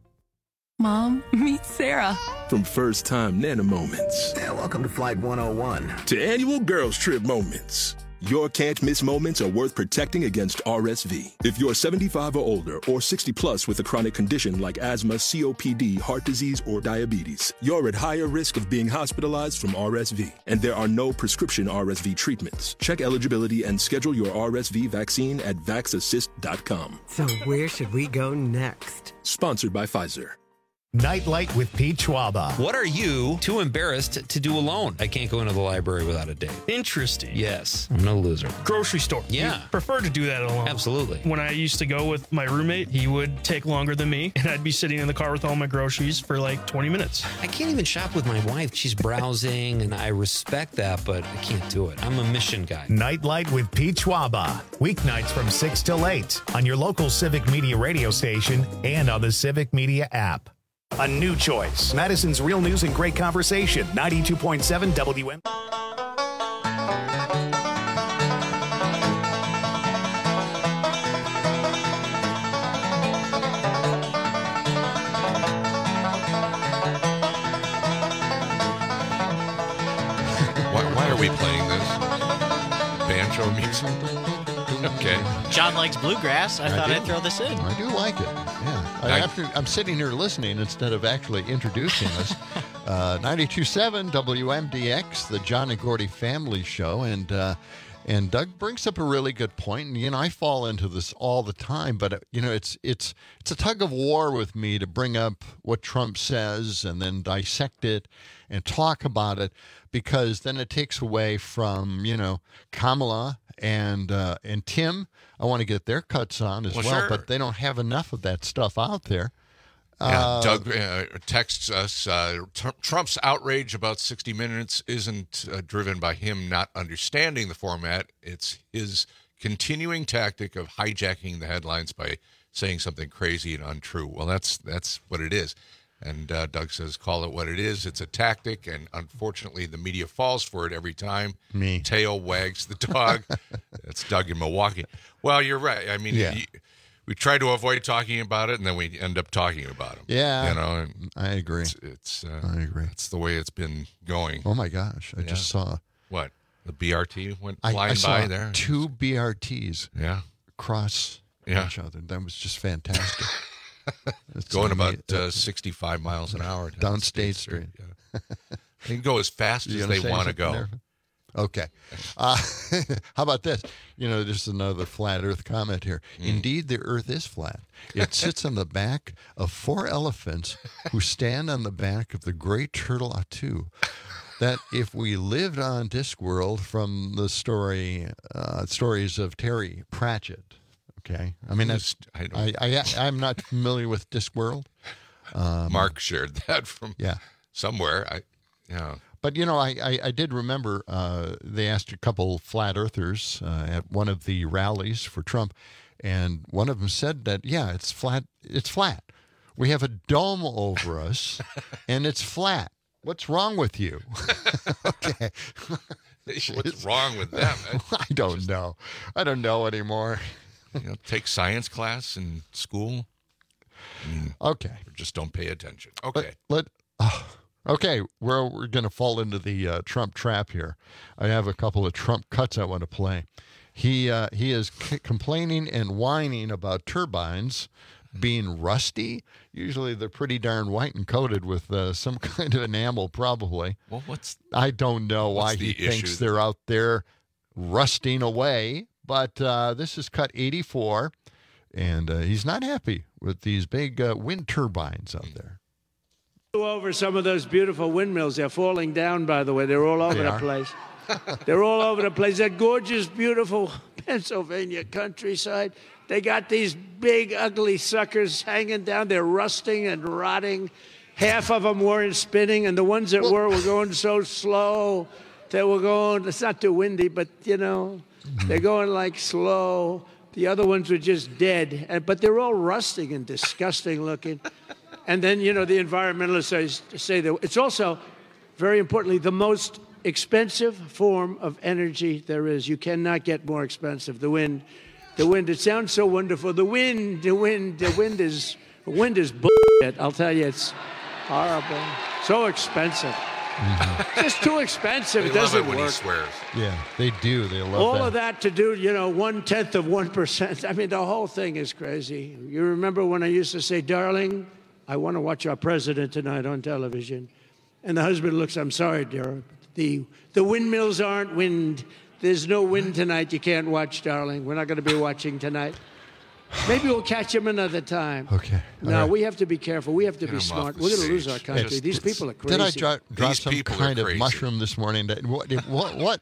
Mom, meet Sarah. From first time Nana moments. Yeah, welcome to Flight one oh one. To annual girls trip moments. Your can't miss moments are worth protecting against R S V. If you're seventy-five or older or sixty plus with a chronic condition like asthma, C O P D, heart disease, or diabetes, you're at higher risk of being hospitalized from R S V. And there are no prescription R S V treatments. Check eligibility and schedule your R S V vaccine at vax assist dot com. So where should we go next? Sponsored by Pfizer. Nightlight with Pete Schwaba. What are you too embarrassed to do alone? I can't go into the library without a date. Interesting. Yes, I'm no loser. Grocery store. Yeah. You prefer to do that alone. Absolutely. When I used to go with my roommate, he would take longer than me, and I'd be sitting in the car with all my groceries for like twenty minutes. I can't even shop with my wife. She's browsing, and I respect that, but I can't do it. I'm a mission guy. Nightlight with Pete Schwaba. Weeknights from six till eight on your local Civic Media radio station and on the Civic Media app. A new choice. Madison's real news and great conversation. ninety-two point seven W M. Why, why are we playing this? Banjo music? Okay. John likes bluegrass. I, I thought do. I'd throw this in. I do like it. Yeah. I, after, I'm sitting here listening instead of actually introducing us. Uh, ninety-two point seven W M D X, the John and Gordy Family Show. And uh, and Doug brings up a really good point. And, you know, I fall into this all the time. But, uh, you know, it's it's it's a tug of war with me to bring up what Trump says and then dissect it and talk about it, because then it takes away from, you know, Kamala and uh, and Tim. I want to get their cuts on as well, well sure. but they don't have enough of that stuff out there. Yeah, Uh, Doug uh, texts us, uh, Tr- Trump's outrage about sixty minutes isn't uh, driven by him not understanding the format. It's his continuing tactic of hijacking the headlines by saying something crazy and untrue. Well, that's that's what it is. And uh, Doug says, call it what it is. It's a tactic, and unfortunately, the media falls for it every time. Me. Tail wags the dog. That's Doug in Milwaukee. Well, you're right. I mean, Yeah. you, we try to avoid talking about it, and then we end up talking about him. Yeah, you know, and I agree. It's, it's uh, I agree. It's the way it's been going. Oh my gosh! I Yeah. just saw What? The B R T went I, flying I saw by there. two B R Ts. Yeah. Cross Yeah. each other. That was just fantastic. It's Going amazing. about uh, sixty-five miles an hour down State Street. Yeah. They can go as fast You as gonna they say want to something go. there? Okay. Uh, how about this? You know, there's another flat Earth comment here. Mm. Indeed, the Earth is flat. It sits on the back of four elephants who stand on the back of the great turtle Atu. That if we lived on Discworld from the story, uh, stories of Terry Pratchett, okay? I mean, that's, I I, I, I'm not familiar with Discworld. Um, Mark shared that from yeah. somewhere. I, yeah. But, you know, I, I, I did remember uh, they asked a couple flat earthers uh, at one of the rallies for Trump, and one of them said that, yeah, it's flat. It's flat. We have a dome over us, and it's flat. What's wrong with you? Okay. What's wrong with them? I don't Just, know. I don't know anymore. You know, take science class in school. I mean, okay. Just don't pay attention. Okay. Let, let uh, okay, we're, we're going to fall into the uh, Trump trap here. I have a couple of Trump cuts I want to play. He, uh, he is c- complaining and whining about turbines being rusty. Usually they're pretty darn white and coated with uh, some kind of enamel, probably. Well, what's I don't know why he issue? thinks they're out there rusting away, but uh, this is cut eighty-four, and uh, he's not happy with these big uh, wind turbines out there. Over some of those beautiful windmills. They're falling down, by the way. They're all over They the are? place. They're all over the place. That gorgeous, beautiful Pennsylvania countryside. They got these big, ugly suckers hanging down. They're rusting and rotting. Half of them weren't spinning, and the ones that were were going so slow. They were going, it's not too windy, but, you know, they're going like slow. The other ones were just dead. And, but they're all rusting and disgusting looking. And then, you know, the environmentalists say, say that it's also, very importantly, the most expensive form of energy there is. You cannot get more expensive. The wind. The wind, it sounds so wonderful. The wind, the wind, the wind is, the wind is bullshit. I'll tell you, it's horrible. So expensive. Mm-hmm. Just too expensive. They It love doesn't it when work. he swears. Yeah, they do. They love All that. of that to do, you know, one-tenth of one percent. I mean, the whole thing is crazy. You remember when I used to say, darling, I want to watch our president tonight on television. And the husband looks, I'm sorry, dear. The, the windmills aren't wind. There's no wind tonight. You can't watch, darling. We're not going to be watching tonight. Maybe we'll catch him another time. Okay. No, right. we have to be careful. We have to Get be him smart. off the We're going to stage. lose our country. Just- These people are crazy. Did I dro- drop These some people are kind of crazy. mushroom this morning? That what? What? what?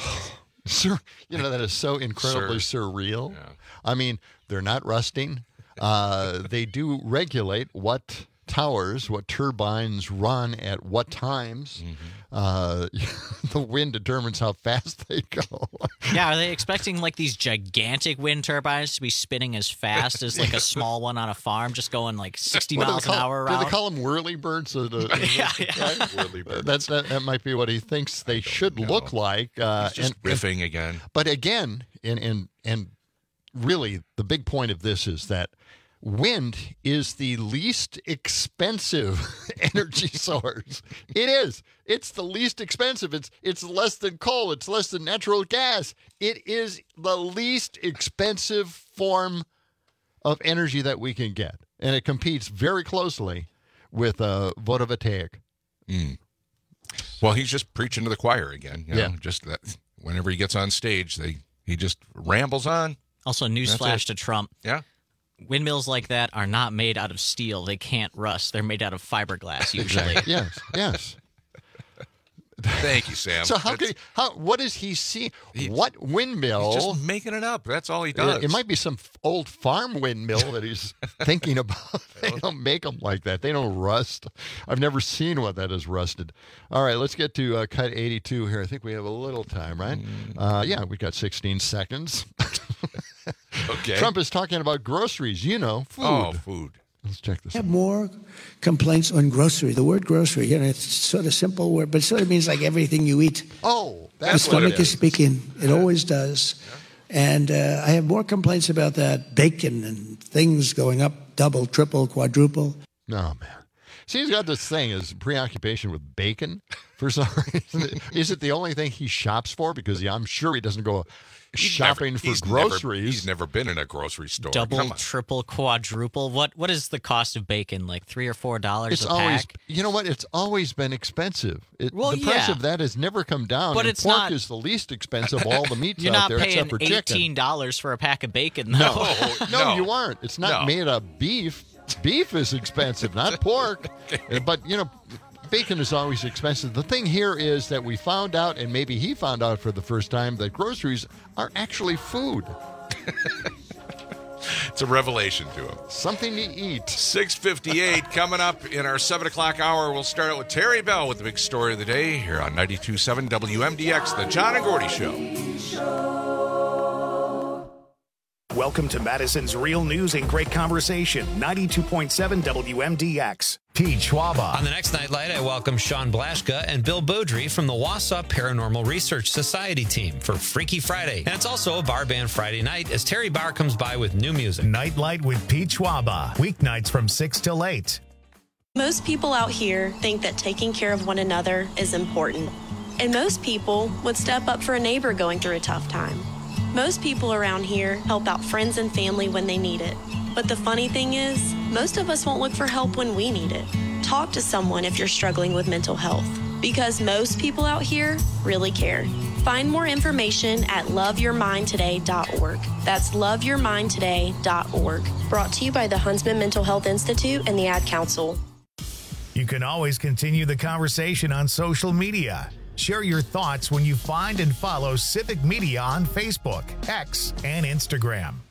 Sir, you know that is so incredibly Sir. surreal. Yeah. I mean, they're not rusting. Uh, they do regulate what towers, what turbines run at what times. Mm-hmm. Uh, the wind determines how fast they go. Yeah, are they expecting like these gigantic wind turbines to be spinning as fast as like a small one on a farm, just going like sixty What do they miles an call- hour Do around? they call them whirlybirds? Uh, the- Yeah, yeah. Whirlybirds. That's that, that might be what he thinks they should know. look like. Uh, He's just and, and- riffing again. But again, and and and really, the big point of this is that wind is the least expensive energy source. It is. It's the least expensive. It's it's less than coal. It's less than natural gas. It is the least expensive form of energy that we can get, and it competes very closely with uh, photovoltaic. Mm. Well, he's just preaching to the choir again. You know? Yeah. Just that whenever he gets on stage, they he just rambles on. Also, That's newsflash it. to Trump. Yeah. Windmills like that are not made out of steel. They can't rust. They're made out of fiberglass usually. Yes, yes. Thank you, Sam. So how That's- could he, how what does he see? What windmill? He's just making it up. That's all he does. It, it might be some f- old farm windmill that he's thinking about. They don't make them like that. They don't rust. I've never seen one that is rusted. All right, let's get to uh, cut eighty-two here. I think we have a little time, right? Mm. Uh, yeah, we got sixteen seconds. Okay. Trump is talking about groceries. You know, food. Oh, food. Let's check this I out. have more complaints on grocery. The word grocery, you know, it's sort of simple word, but it sort of means like everything you eat. Oh, The that's what stomach it is is. speaking. It always does. And uh, I have more complaints about that bacon and things going up double, triple, quadruple. Oh, man. See, he's got this thing, his preoccupation with bacon for some reason. Is it the only thing he shops for? Because yeah, I'm sure he doesn't go He's shopping never- for he's groceries. Never, he's never been in a grocery store. Double, Come on. triple, quadruple. What what is the cost of bacon? Like three or four dollars It's a always, pack? you know what? It's always been expensive. It, Well, the price yeah. of that has never come down. But and it's pork not- is the least expensive of all the meats You're out not there, paying except for chicken. eighteen dollars for a pack of bacon, though. No, no, no. you aren't. It's not No. made of beef. Beef is expensive, not pork. But, you know, bacon is always expensive. The thing here is that we found out, and maybe he found out for the first time, that groceries are actually food. It's a revelation to him. Something to eat. six fifty-eight coming up in our seven o'clock hour. We'll start out with Terry Bell with the big story of the day here on ninety-two point seven W M D X, The John and Gordy Show. Welcome to Madison's Real News and Great Conversation, ninety-two point seven W M D X. Pete Schwaba. On the next Nightlight, I welcome Sean Blaschka and Bill Boudry from the Wausau Paranormal Research Society team for Freaky Friday. And it's also a bar band Friday night as Terry Barr comes by with new music. Nightlight with Pete Schwaba. Weeknights from six till eight. Most people out here think that taking care of one another is important. And most people would step up for a neighbor going through a tough time. Most people around here help out friends and family when they need it. But the funny thing is, most of us won't look for help when we need it. Talk to someone if you're struggling with mental health, because most people out here really care. Find more information at love your mind today dot org. That's love your mind today dot org. Brought to you by the Huntsman Mental Health Institute and the Ad Council. You can always continue the conversation on social media. Share your thoughts when you find and follow Civic Media on Facebook, X, and Instagram.